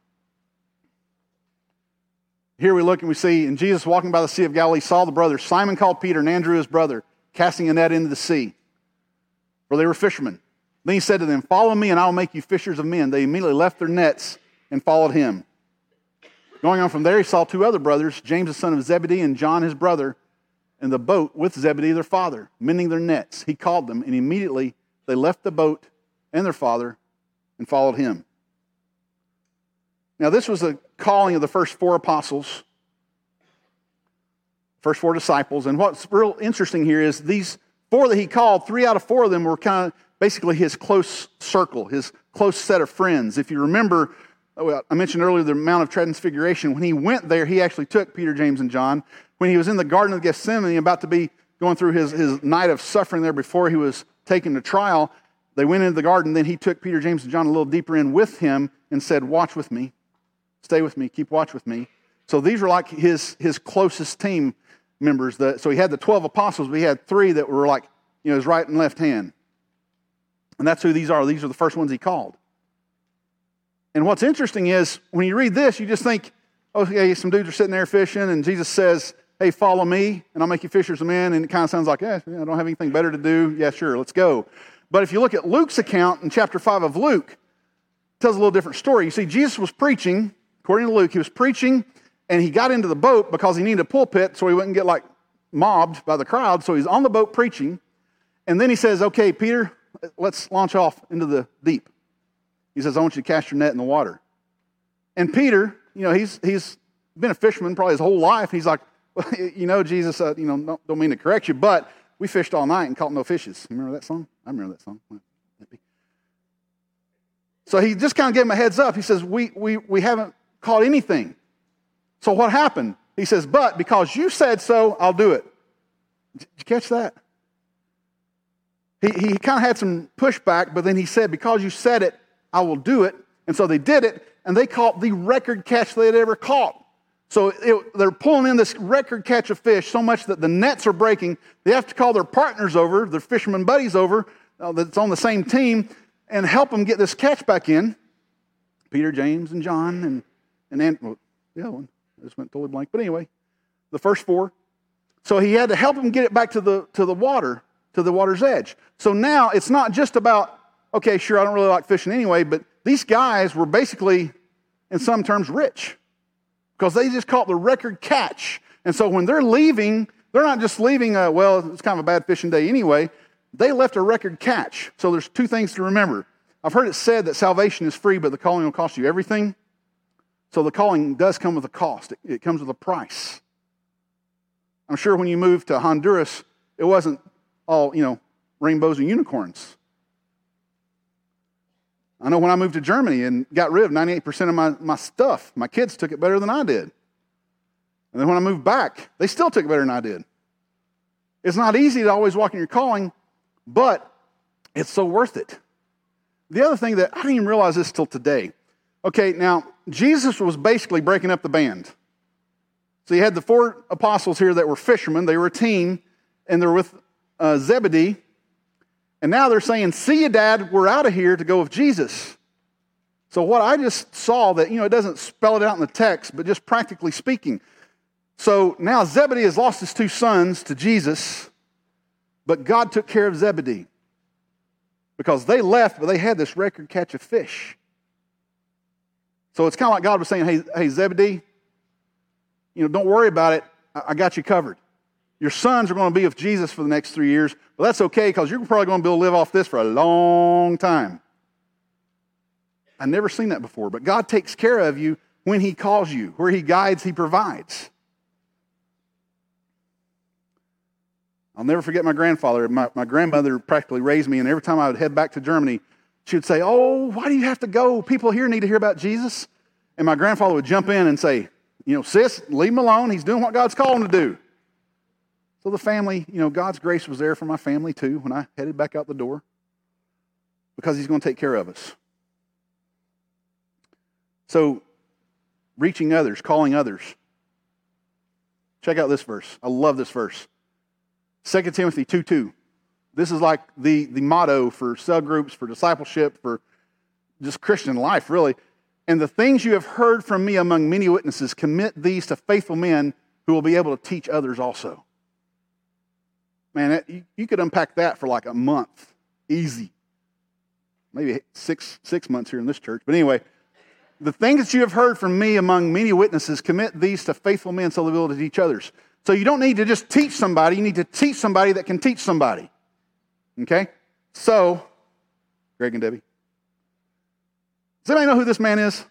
B: Here we look and we see, and Jesus walking by the Sea of Galilee saw the brothers, Simon called Peter and Andrew his brother, casting a net into the sea, for they were fishermen. Then he said to them, follow me and I will make you fishers of men. They immediately left their nets and followed him. Going on from there, he saw two other brothers, James the son of Zebedee and John his brother, in the boat with Zebedee their father, mending their nets. He called them, and immediately they left the boat and their father and followed him. Now, this was the calling of the first four apostles, first four disciples. And what's real interesting here is these four that he called, 3 out of 4 of them were kind of basically his close circle, his close set of friends. If you remember, I mentioned earlier the Mount of Transfiguration. When he went there, he actually took Peter, James, and John. When he was in the Garden of Gethsemane, about to be going through his night of suffering there before he was taken to trial, they went into the garden. Then he took Peter, James, and John a little deeper in with him and said, watch with me. Stay with me. Keep watch with me. So these were like his closest team members. So he had the 12 apostles, but he had 3 that were like, his right and left hand. And that's who these are. These are the first ones he called. And what's interesting is, when you read this, you just think, okay, some dudes are sitting there fishing, and Jesus says, hey, follow me, and I'll make you fishers of men. And it kind of sounds like, I don't have anything better to do. Yeah, sure, let's go. But if you look at Luke's account in chapter 5 of Luke, it tells a little different story. You see, Jesus was preaching, according to Luke, he was preaching, and he got into the boat because he needed a pulpit so he wouldn't get mobbed by the crowd. So he's on the boat preaching, and then he says, okay, Peter, let's launch off into the deep. He says, I want you to cast your net in the water. And Peter, he's been a fisherman probably his whole life. He's like, well, Jesus, don't mean to correct you, but we fished all night and caught no fishes. You remember that song? I remember that song. So he just kind of gave him a heads up. He says, we haven't caught anything. So what happened? He says, but because you said so, I'll do it. Did you catch that? He kind of had some pushback, but then he said, because you said it, I will do it. And so they did it, and they caught the record catch they had ever caught. So they're pulling in this record catch of fish so much that the nets are breaking. They have to call their partners over, their fisherman buddies over, that's on the same team, and help them get this catch back in. Peter, James, and John, and well, the other one. I just went totally blank. But anyway, the first four. So he had to help them get it back to the water, to the water's edge. So now it's not just about, okay, sure, I don't really like fishing anyway, but these guys were basically, in some terms, rich. Because they just caught the record catch. And so when they're leaving, they're not just leaving, well, it's kind of a bad fishing day anyway. They left a record catch. So there's two things to remember. I've heard it said that salvation is free, but the calling will cost you everything. So the calling does come with a cost. It comes with a price. I'm sure when you moved to Honduras, it wasn't all, rainbows and unicorns. I know when I moved to Germany and got rid of 98% of my stuff, my kids took it better than I did. And then when I moved back, they still took it better than I did. It's not easy to always walk in your calling, but it's so worth it. The other thing that I didn't even realize this till today. Okay, now, Jesus was basically breaking up the band. So you had the four apostles here that were fishermen. They were a team, and they're with Zebedee. And now they're saying, see you, Dad, we're out of here to go with Jesus. So what I just saw that, it doesn't spell it out in the text, but just practically speaking. So now Zebedee has lost his two sons to Jesus, but God took care of Zebedee. Because they left, but they had this record catch of fish. So it's kind of like God was saying, hey Zebedee, don't worry about it. I got you covered. Your sons are going to be with Jesus for the next 3 years, but that's okay because you're probably going to be able to live off this for a long time. I've never seen that before, but God takes care of you when He calls you. Where He guides, He provides. I'll never forget my grandfather. My grandmother practically raised me, and every time I would head back to Germany, she would say, oh, why do you have to go? People here need to hear about Jesus. And my grandfather would jump in and say, sis, leave him alone. He's doing what God's called him to do. So the family, God's grace was there for my family too when I headed back out the door because He's going to take care of us. So, reaching others, calling others. Check out this verse. I love this verse. 2 Timothy 2:2. This is like the motto for cell groups, for discipleship, for just Christian life, really. And the things you have heard from me among many witnesses, commit these to faithful men who will be able to teach others also. Man, you could unpack that for like a month. Easy. Maybe six months here in this church. But anyway, the things that you have heard from me among many witnesses, commit these to faithful men so they'll be able to teach others. So you don't need to just teach somebody. You need to teach somebody that can teach somebody. Okay? So, Greg and Debbie. Does anybody know who this man is?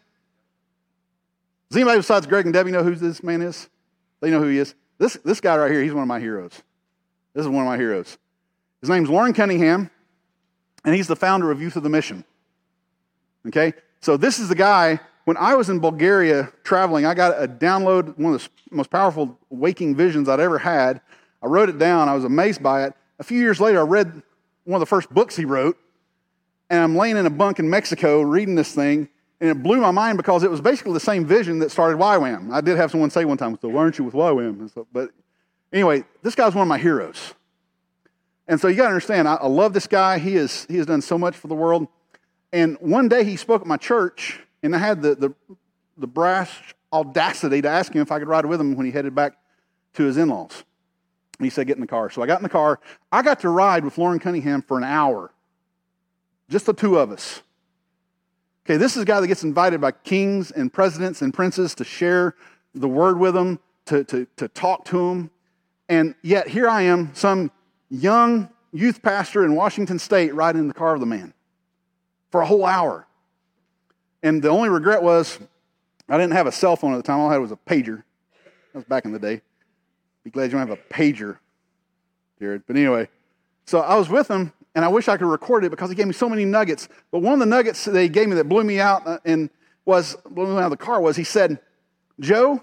B: Does anybody besides Greg and Debbie know who this man is? They know who he is. This guy right here, he's one of my heroes. This is one of my heroes. His name's Loren Cunningham, and he's the founder of Youth of the Mission. Okay? So this is the guy, when I was in Bulgaria traveling, I got a download, one of the most powerful waking visions I'd ever had. I wrote it down. I was amazed by it. A few years later, I read one of the first books he wrote, and I'm laying in a bunk in Mexico reading this thing, and it blew my mind because it was basically the same vision that started YWAM. I did have someone say one time, so why aren't you with YWAM? But anyway, this guy's one of my heroes. And so you got to understand, I love this guy. He has done so much for the world. And one day he spoke at my church, and I had the brash audacity to ask him if I could ride with him when he headed back to his in-laws. And he said, get in the car. So I got in the car. I got to ride with Loren Cunningham for an hour. Just the two of us. Okay, this is a guy that gets invited by kings and presidents and princes to share the word with them, to talk to them. And yet here I am, some young youth pastor in Washington State, riding in the car of the man for a whole hour. And the only regret was I didn't have a cell phone at the time. All I had was a pager. That was back in the day. Be glad you don't have a pager, Jared. But anyway, so I was with him, and I wish I could record it because he gave me so many nuggets. But one of the nuggets that he gave me that blew me out and blew me out of the car was he said, Joe,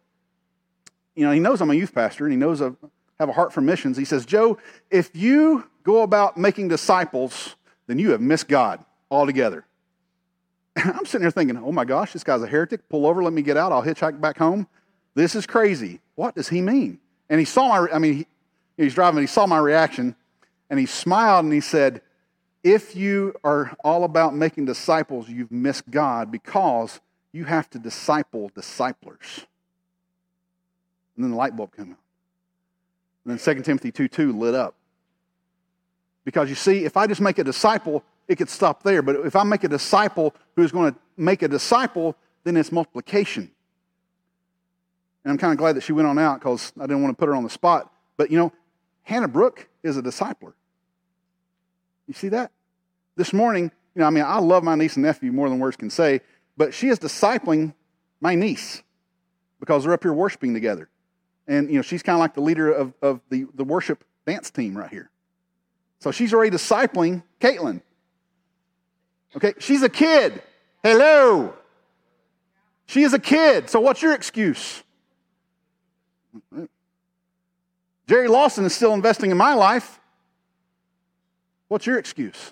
B: he knows I'm a youth pastor, and he knows I have a heart for missions. He says, Joe, if you go about making disciples, then you have missed God altogether. And I'm sitting there thinking, oh my gosh, this guy's a heretic. Pull over, let me get out. I'll hitchhike back home. This is crazy. What does he mean? And he saw he's driving, he saw my reaction, and he smiled and he said, if you are all about making disciples, you've missed God because you have to disciple disciplers. And then the light bulb came on. And then 2 Timothy 2:2 lit up. Because you see, if I just make a disciple, it could stop there. But if I make a disciple who's going to make a disciple, then it's multiplication. And I'm kind of glad that she went on out because I didn't want to put her on the spot. But Hannah Brooke is a discipler. You see that? This morning, I love my niece and nephew more than words can say, but she is discipling my niece because they're up here worshiping together. And, she's kind of like the leader of the worship dance team right here. So she's already discipling Caitlin. Okay, she's a kid. Hello. She is a kid. So what's your excuse? Jerry Lawson is still investing in my life. What's your excuse?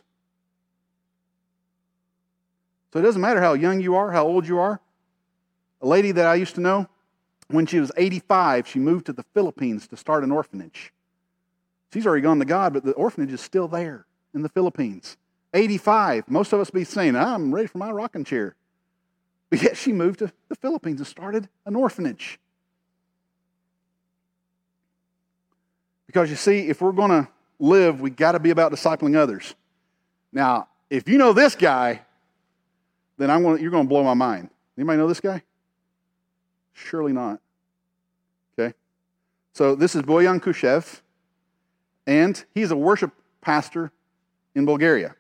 B: So it doesn't matter how young you are, how old you are. A lady that I used to know, when she was 85, she moved to the Philippines to start an orphanage. She's already gone to God, but the orphanage is still there in the Philippines. 85. Most of us be saying, I'm ready for my rocking chair. But yet she moved to the Philippines and started an orphanage. Because you see, if we're going to live, we got to be about discipling others. Now, if you know this guy, then you're going to blow my mind. Anybody know this guy? Surely not. Okay. So this is Boyan Kushev, and he's a worship pastor in Bulgaria.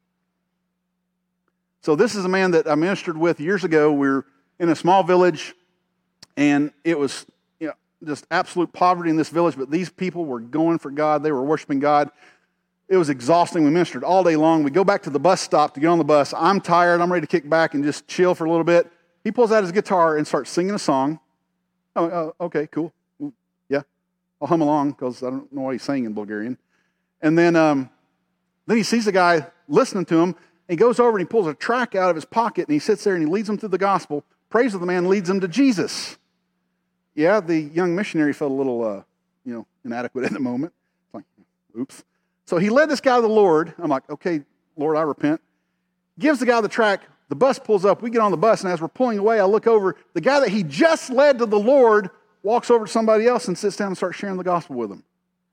B: So this is a man that I ministered with years ago. We were in a small village, and it was just absolute poverty in this village, but these people were going for God. They were worshiping God. It was exhausting. We ministered all day long. We go back to the bus stop to get on the bus. I'm tired. I'm ready to kick back and just chill for a little bit. He pulls out his guitar and starts singing a song. Oh, okay, cool. Yeah, I'll hum along because I don't know what he's saying in Bulgarian. And then he sees the guy listening to him. And he goes over and he pulls a tract out of his pocket and he sits there and he leads him through the gospel. Praise of the man leads him to Jesus. Yeah, the young missionary felt a little, inadequate at the moment. It's like, oops. So he led this guy to the Lord. I'm like, okay, Lord, I repent. Gives the guy the tract. The bus pulls up. We get on the bus, and as we're pulling away, I look over. The guy that he just led to the Lord walks over to somebody else and sits down and starts sharing the gospel with him.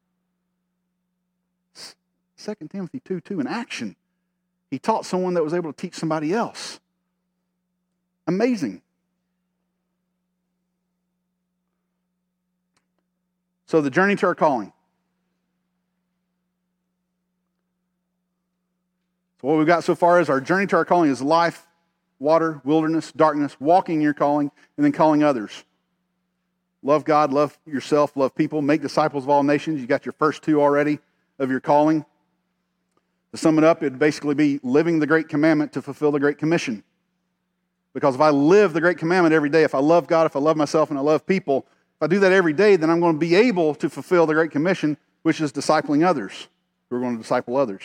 B: 2 Timothy 2:2 in action. He taught someone that was able to teach somebody else. Amazing. So the journey to our calling. So what we've got so far is our journey to our calling is life, water, wilderness, darkness, walking in your calling, and then calling others. Love God, love yourself, love people, make disciples of all nations. You got your first two already of your calling. To sum it up, it'd basically be living the Great Commandment to fulfill the Great Commission. Because if I live the Great Commandment every day, if I love God, if I love myself, and I love people, if I do that every day, then I'm going to be able to fulfill the Great Commission, which is discipling others. We're going to disciple others.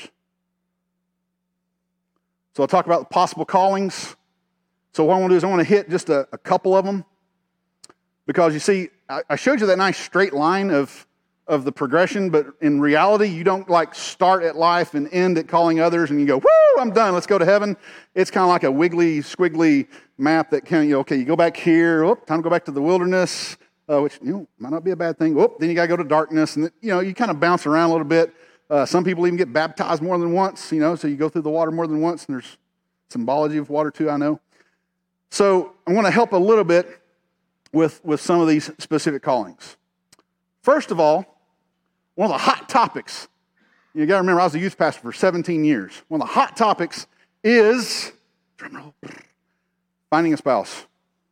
B: So I'll talk about the possible callings. So what I want to do is I want to hit just a couple of them. Because you see, I showed you that nice straight line of the progression, but in reality, you don't start at life and end at calling others and you go, woo, I'm done, let's go to heaven. It's kind of like a wiggly, squiggly map that you go back here, time to go back to the wilderness, which might not be a bad thing. Then you got to go to darkness, and you kind of bounce around a little bit. Some people even get baptized more than once, so you go through the water more than once, and there's symbology of water too, I know. So I want to help a little bit with some of these specific callings. First of all, one of the hot topics, you got to remember I was a youth pastor for 17 years. One of the hot topics is, drumroll, finding a spouse.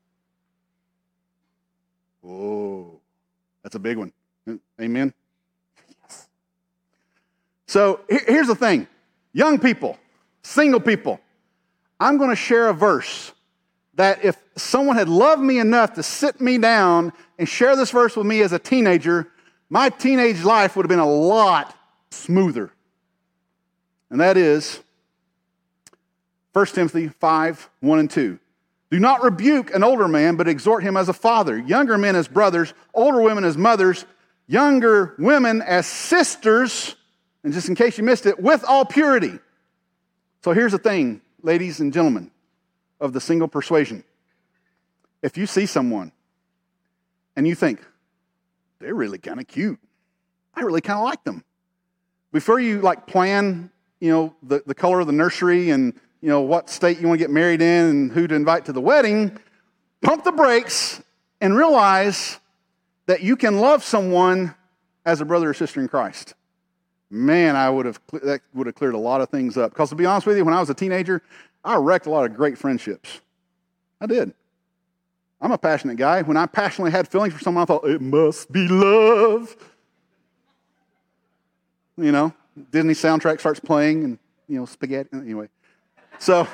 B: Whoa, that's a big one. Amen? Yes. So here's the thing. Young people, single people, I'm going to share a verse that if someone had loved me enough to sit me down and share this verse with me as a teenager, my teenage life would have been a lot smoother. And that is 1 Timothy 5:1 and 2. Do not rebuke an older man, but exhort him as a father. Younger men as brothers, older women as mothers, younger women as sisters, and just in case you missed it, with all purity. So here's the thing, ladies and gentlemen of the single persuasion. If you see someone and you think, they're really kind of cute, I really kind of like them. Before you plan, the color of the nursery and, what state you want to get married in and who to invite to the wedding, pump the brakes and realize that you can love someone as a brother or sister in Christ. Man, that would have cleared a lot of things up. Because to be honest with you, when I was a teenager, I wrecked a lot of great friendships. I did. I'm a passionate guy. When I passionately had feelings for someone, I thought, it must be love. Disney soundtrack starts playing and, spaghetti. Anyway. So,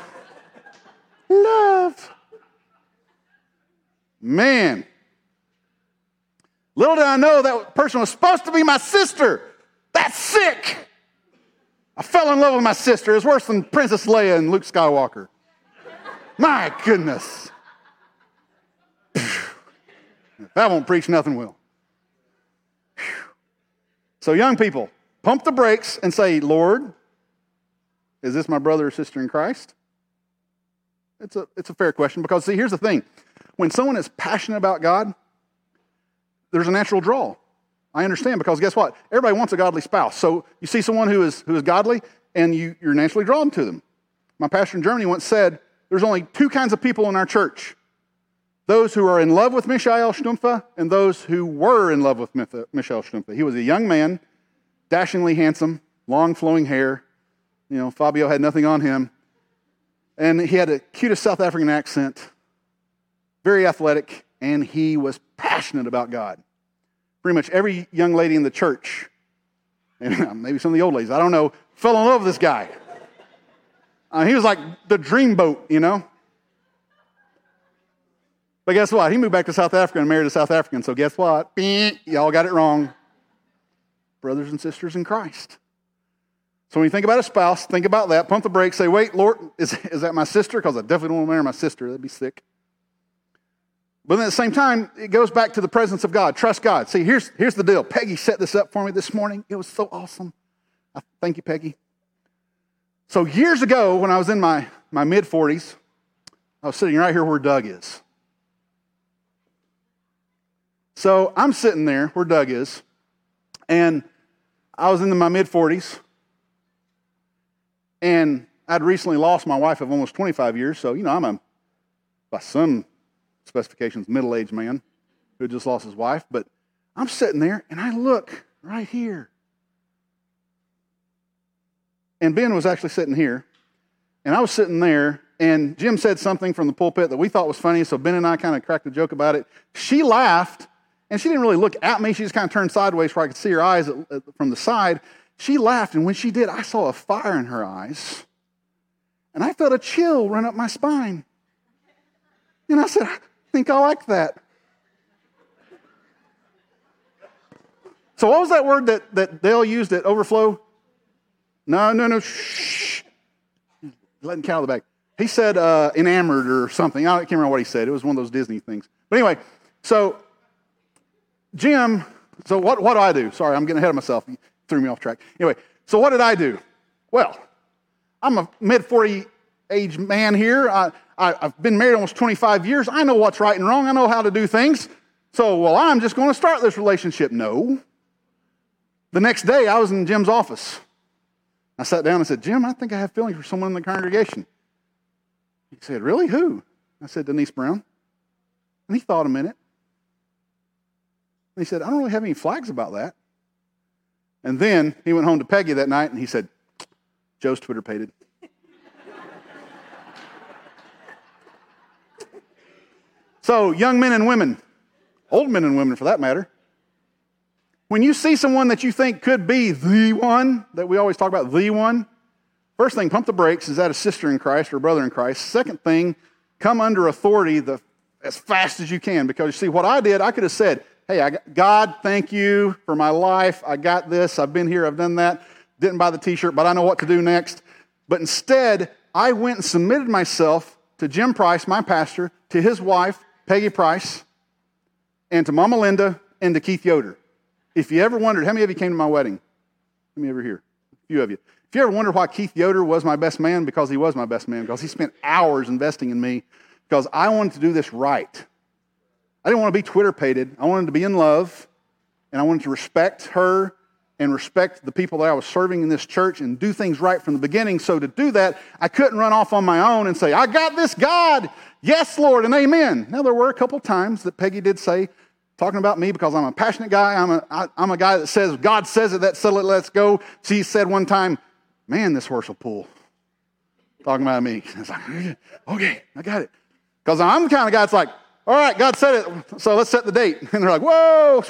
B: love. Man. Little did I know that person was supposed to be my sister. That's sick. I fell in love with my sister. It's worse than Princess Leia and Luke Skywalker. My goodness. If that won't preach, nothing will. So young people, pump the brakes and say, Lord, is this my brother or sister in Christ? It's a fair question because, see, here's the thing. When someone is passionate about God, there's a natural draw. I understand because guess what? Everybody wants a godly spouse. So you see someone who is godly and you're naturally drawn to them. My pastor in Germany once said, there's only two kinds of people in our church. Those who are in love with Michael Stumpfe and those who were in love with Michael Stumpfe. He was a young man, dashingly handsome, long flowing hair. Fabio had nothing on him. And he had the cutest South African accent, very athletic, and he was passionate about God. Pretty much every young lady in the church, and maybe some of the old ladies, I don't know, fell in love with this guy. He was like the dreamboat, But guess what? He moved back to South Africa and married a South African. So guess what? Y'all got it wrong. Brothers and sisters in Christ. So when you think about a spouse, think about that. Pump the brakes. Say, wait, Lord, is that my sister? Because I definitely don't want to marry my sister. That'd be sick. But then at the same time, it goes back to the presence of God. Trust God. See, here's the deal. Peggy set this up for me this morning. It was so awesome. Thank you, Peggy. So years ago, when I was in my mid-40s, I was sitting right here where Doug is. So I'm sitting there where Doug is, and I was in my mid-40s, and I'd recently lost my wife of almost 25 years, so, I'm by some specifications, middle-aged man who had just lost his wife, but I'm sitting there, and I look right here. And Ben was actually sitting here, and I was sitting there, and Jim said something from the pulpit that we thought was funny, so Ben and I kind of cracked a joke about it. She laughed, and she didn't really look at me. She just kind of turned sideways where I could see her eyes from the side. She laughed, and when she did, I saw a fire in her eyes, and I felt a chill run up my spine. And I said, I think I like that. So what was that word that Dale used at Overflow? No, shh. Letting cat out of the bag. He said enamored or something. I can't remember what he said. It was one of those Disney things. But anyway, so Jim, so what do I do? Sorry, I'm getting ahead of myself. You threw me off track. Anyway, so what did I do? Well, I'm a mid-40 age man here. I've been married almost 25 years. I know what's right and wrong. I know how to do things. So, I'm just going to start this relationship. No. The next day, I was in Jim's office. I sat down and said, Jim, I think I have feelings for someone in the congregation. He said, really? Who? I said, Denise Brown. And he thought a minute. And he said, I don't really have any flags about that. And then he went home to Peggy that night and he said, Joe's Twitter-pated. So, young men and women, old men and women for that matter, when you see someone that you think could be the one, that we always talk about, the one, first thing, pump the brakes. Is that a sister in Christ or a brother in Christ? Second thing, come under authority as fast as you can. Because you see, what I did, I could have said, hey, God, thank you for my life. I got this. I've been here. I've done that. Didn't buy the t-shirt, but I know what to do next. But instead, I went and submitted myself to to Jim Price, my pastor, to his wife, Peggy Price, and to Mama Linda, and to Keith Yoder. If you ever wondered, how many of you came to my wedding? Let me over here. A few of you. If you ever wondered why Keith Yoder was my best man, because he was my best man, because he spent hours investing in me, because I wanted to do this right. I didn't want to be Twitter-pated. I wanted to be in love, and I wanted to respect her and respect the people that I was serving in this church and do things right from the beginning. So to do that, I couldn't run off on my own and say, I got this, God. Yes, Lord, and amen. Now, there were a couple times that Peggy did say, talking about me because I'm a passionate guy. I'm a guy that says, God says it, that settle it, let's go. She said one time, man, this horse will pull. Talking about me. I was like, okay, I got it. Because I'm the kind of guy that's like, all right, God said it, so let's set the date. And they're like, whoa,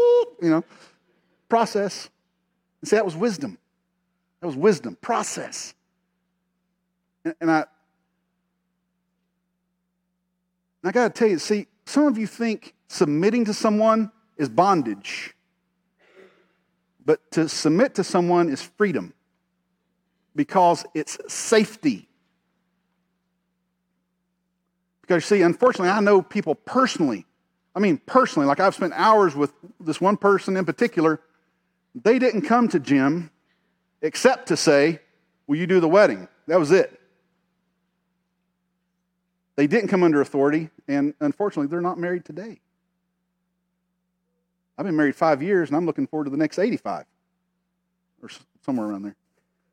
B: process. And see, that was wisdom. That was wisdom, process. And I got to tell you, see, some of you think submitting to someone is bondage. But to submit to someone is freedom because it's safety. Because you see, unfortunately, I know people personally, like I've spent hours with this one person in particular. They didn't come to Jim except to say, will you do the wedding? That was it. They didn't come under authority, and unfortunately, they're not married today. I've been married 5 years, and I'm looking forward to the next 85, or somewhere around there.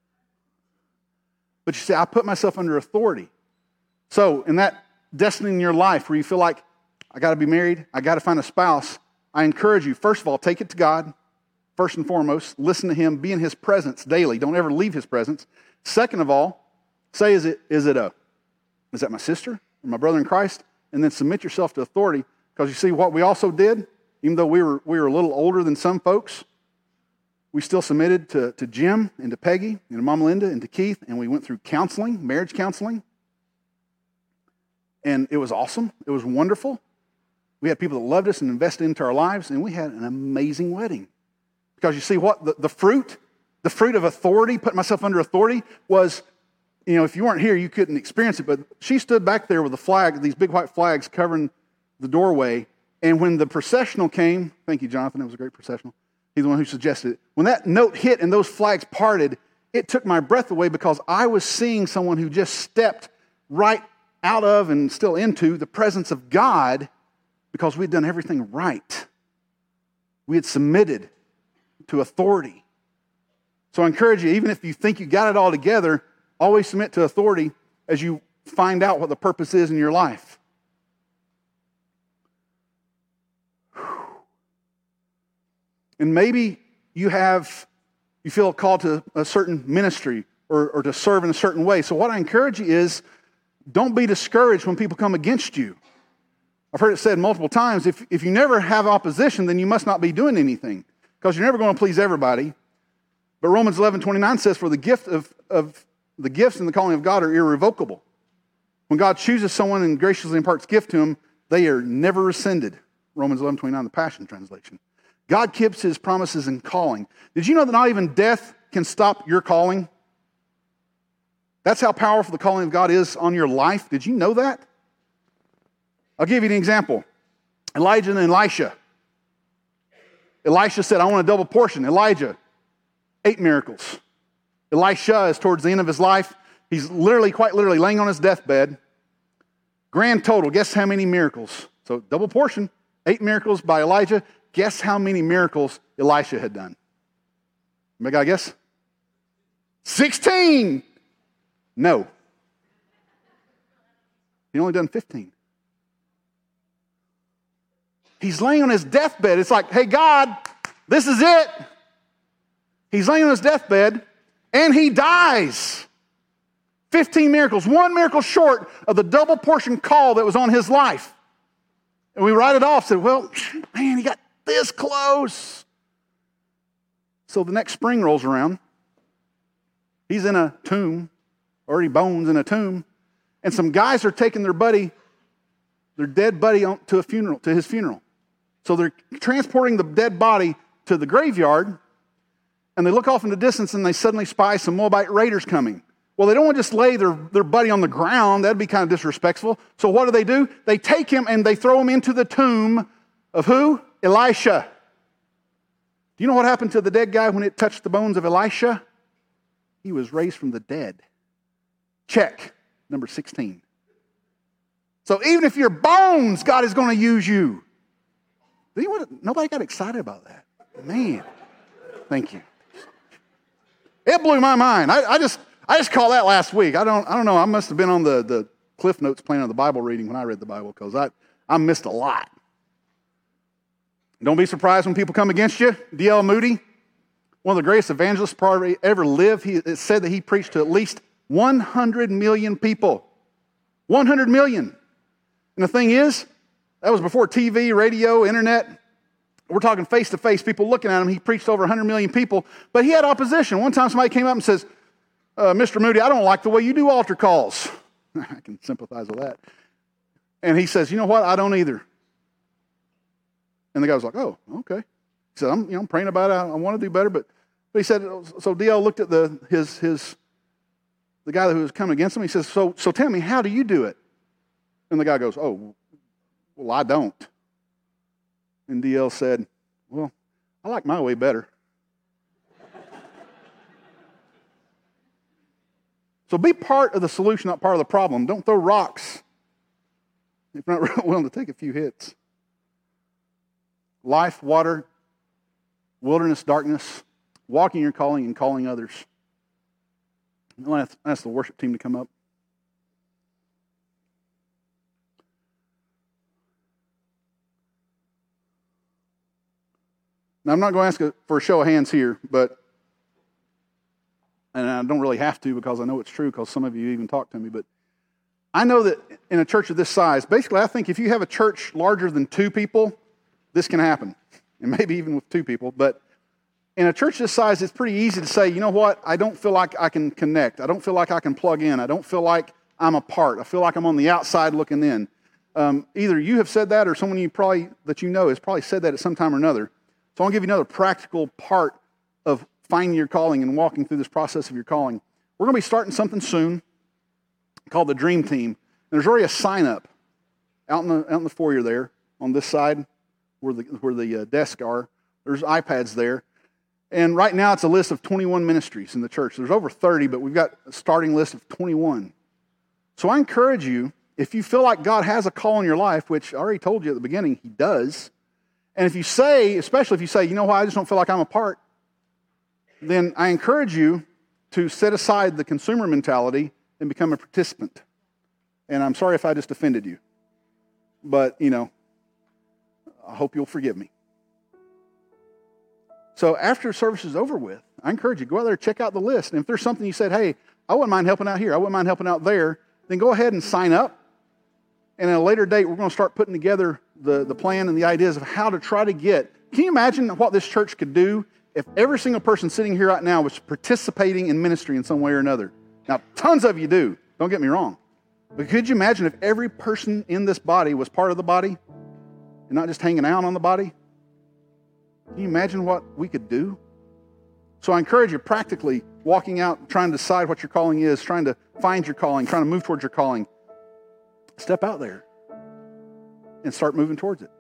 B: But you see, I put myself under authority. So in that destiny in your life where you feel like, I got to be married, I got to find a spouse, I encourage you, first of all, take it to God. First and foremost, listen to Him, be in His presence daily. Don't ever leave His presence. Second of all, say, is that my sister or my brother in Christ? And then submit yourself to authority. Because you see what we also did, even though we were a little older than some folks, we still submitted to Jim and to Peggy and to Mama Linda and to Keith, and we went through counseling, marriage counseling. And it was awesome. It was wonderful. We had people that loved us and invested into our lives, and we had an amazing wedding. Because you see what? The fruit of authority, putting myself under authority, was, if you weren't here, you couldn't experience it. But she stood back there with a flag, these big white flags covering the doorway. And when the processional came, thank you, Jonathan, it was a great processional. He's the one who suggested it. When that note hit and those flags parted, it took my breath away because I was seeing someone who just stepped right out of and still into the presence of God because we'd done everything right. We had submitted to authority. So I encourage you, even if you think you got it all together, always submit to authority as you find out what the purpose is in your life. And maybe you feel called to a certain ministry or to serve in a certain way. So what I encourage you is, don't be discouraged when people come against you. I've heard it said multiple times, if you never have opposition, then you must not be doing anything. Because you're never going to please everybody. But Romans 11:29 says, for the gift of the gifts and the calling of God are irrevocable. When God chooses someone and graciously imparts gift to him, they are never rescinded. Romans 11:29, the Passion Translation. God keeps His promises in calling. Did you know that not even death can stop your calling? That's how powerful the calling of God is on your life. Did you know that? I'll give you an example. Elijah and Elisha. Elisha said, I want a double portion. Elijah, 8 miracles. Elisha is towards the end of his life. He's quite literally laying on his deathbed. Grand total, guess how many miracles? So double portion, 8 miracles by Elijah. Guess how many miracles Elisha had done? Anybody got a guess? 16. No. He only done 15. He's laying on his deathbed. It's like, hey, God, this is it. He's laying on his deathbed, and he dies. 15 miracles, 1 miracle short of the double portion call that was on his life. And we write it off, said, well, man, he got this close. So the next spring rolls around. He's in a tomb, already bones in a tomb, and some guys are taking their dead buddy to his funeral. So they're transporting the dead body to the graveyard, and they look off in the distance and they suddenly spy some Moabite raiders coming. Well, they don't want to just lay their buddy on the ground. That'd be kind of disrespectful. So what do? They take him and they throw him into the tomb of who? Elisha. Do you know what happened to the dead guy when it touched the bones of Elisha? He was raised from the dead. Check. Number 16. So even if your bones, God is going to use you. Nobody got excited about that. Man, thank you. It blew my mind. I just caught that last week. I don't know. I must have been on the Cliff Notes plan of the Bible reading when I read the Bible, because I missed a lot. Don't be surprised when people come against you. D.L. Moody, one of the greatest evangelists probably ever lived, it said that he preached to at least 100 million people. 100 million. And the thing is, that was before TV, radio, internet. We're talking face-to-face, people looking at him. He preached to over 100 million people, but he had opposition. One time somebody came up and says, Mr. Moody, I don't like the way you do altar calls. I can sympathize with that. And he says, you know what? I don't either. And the guy was like, oh, okay. He said, I'm praying about it. I want to do better. But he said, so D.L. looked at the guy who was coming against him. He says, so tell me, how do you do it? And the guy goes, oh, well, I don't. And D.L. said, well, I like my way better. So be part of the solution, not part of the problem. Don't throw rocks if you're not willing to take a few hits. Life, water, wilderness, darkness, walking your calling and calling others. I want to ask the worship team to come up. Now, I'm not going to ask for a show of hands here, and I don't really have to because I know it's true because some of you even talked to me, but I know that in a church of this size, basically I think if you have a church larger than 2 people, this can happen, and maybe even with 2 people, but in a church this size, it's pretty easy to say, you know what, I don't feel like I can connect. I don't feel like I can plug in. I don't feel like I'm a part. I feel like I'm on the outside looking in. Either you have said that or someone that you know has probably said that at some time or another. So I'll give you another practical part of finding your calling and walking through this process of your calling. We're going to be starting something soon called the Dream Team. And there's already a sign-up out in the foyer there on this side where the desks are. There's iPads there. And right now it's a list of 21 ministries in the church. There's over 30, but we've got a starting list of 21. So I encourage you, if you feel like God has a call in your life, which I already told you at the beginning, He does, and if you say, especially if you say, you know what, I just don't feel like I'm a part, then I encourage you to set aside the consumer mentality and become a participant. And I'm sorry if I just offended you, but, I hope you'll forgive me. So after service is over with, I encourage you, go out there, check out the list. And if there's something you said, hey, I wouldn't mind helping out here, I wouldn't mind helping out there, then go ahead and sign up. And at a later date, we're going to start putting together the plan and the ideas of how to try to get. Can you imagine what this church could do if every single person sitting here right now was participating in ministry in some way or another? Now, tons of you do, don't get me wrong. But could you imagine if every person in this body was part of the body and not just hanging out on the body? Can you imagine what we could do? So I encourage you practically walking out, trying to decide what your calling is, trying to find your calling, trying to move towards your calling. Step out there and start moving towards it.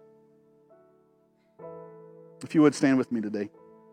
B: If you would stand with me today.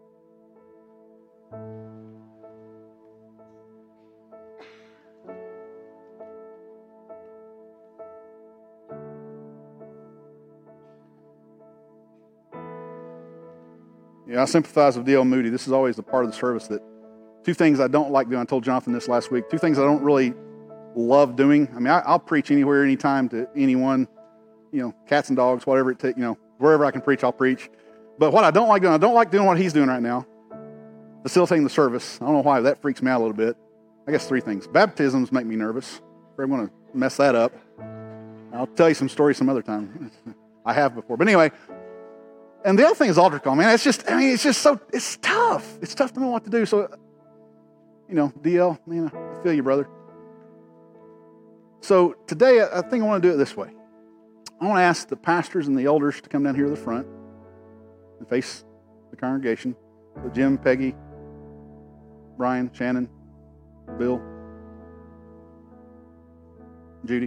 B: Yeah, I sympathize with D.L. Moody. This is always the part of the service that 2 things I don't like doing. I told Jonathan this last week. 2 things I don't really love doing. I mean, I'll preach anywhere, anytime to anyone, cats and dogs, whatever it takes, wherever I can preach, I'll preach. But what I don't like doing what he's doing right now, facilitating the service. I don't know why, that freaks me out a little bit. I guess 3 things. Baptisms make me nervous. I'm going to mess that up. I'll tell you some stories some other time. I have before. But anyway, and the other thing is altar call, man. It's tough. It's tough to know what to do. So, DL, man, I feel you, brother. So today, I think I want to do it this way. I want to ask the pastors and the elders to come down here to the front and face the congregation. So Jim, Peggy, Brian, Shannon, Bill. Judy?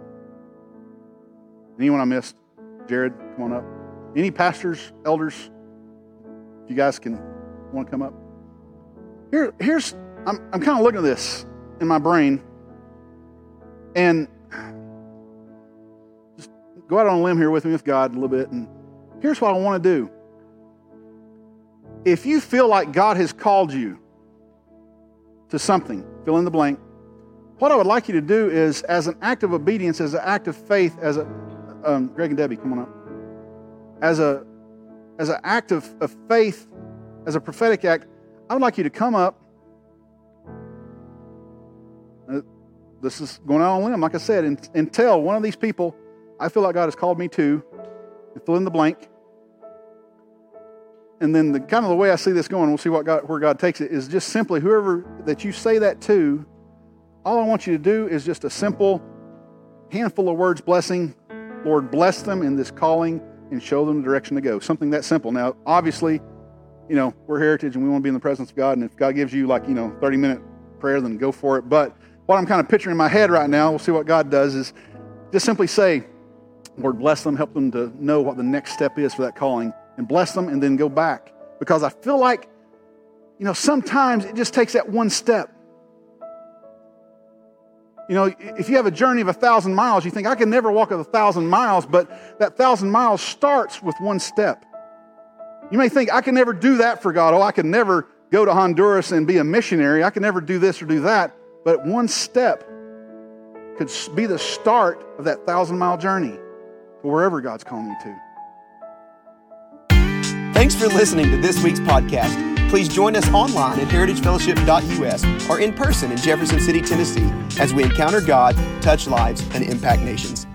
B: Anyone I missed? Jared, come on up. Any pastors, elders? If you guys want to come up. I'm kind of looking at this in my brain, and just go out on a limb here with me with God a little bit, and here's what I want to do. If you feel like God has called you to something, fill in the blank, what I would like you to do is, as an act of obedience, as an act of faith, as a Greg and Debbie, come on up. As an act of faith, as a prophetic act, I would like you to come up. This is going out on a limb, like I said, and tell one of these people, I feel like God has called me to, and fill in the blank. And then the way I see this going, we'll see where God takes it, is just simply whoever that you say that to, all I want you to do is just a simple handful of words blessing. Lord, bless them in this calling and show them the direction to go. Something that simple. Now, obviously, we're Heritage and we want to be in the presence of God. And if God gives you 30-minute prayer, then go for it. But what I'm kind of picturing in my head right now, we'll see what God does, is just simply say, Lord, bless them, help them to know what the next step is for that calling, and bless them and then go back. Because I feel like, sometimes it just takes that one step. If you have a journey of 1,000 miles, you think, I can never walk 1,000 miles, but that 1,000 miles starts with one step. You may think, I can never do that for God. Oh, I can never go to Honduras and be a missionary. I can never do this or do that. But one step could be the start of that 1,000-mile journey to wherever God's calling you to.
A: Thanks for listening to this week's podcast. Please join us online at heritagefellowship.us or in person in Jefferson City, Tennessee, as we encounter God, touch lives, and impact nations.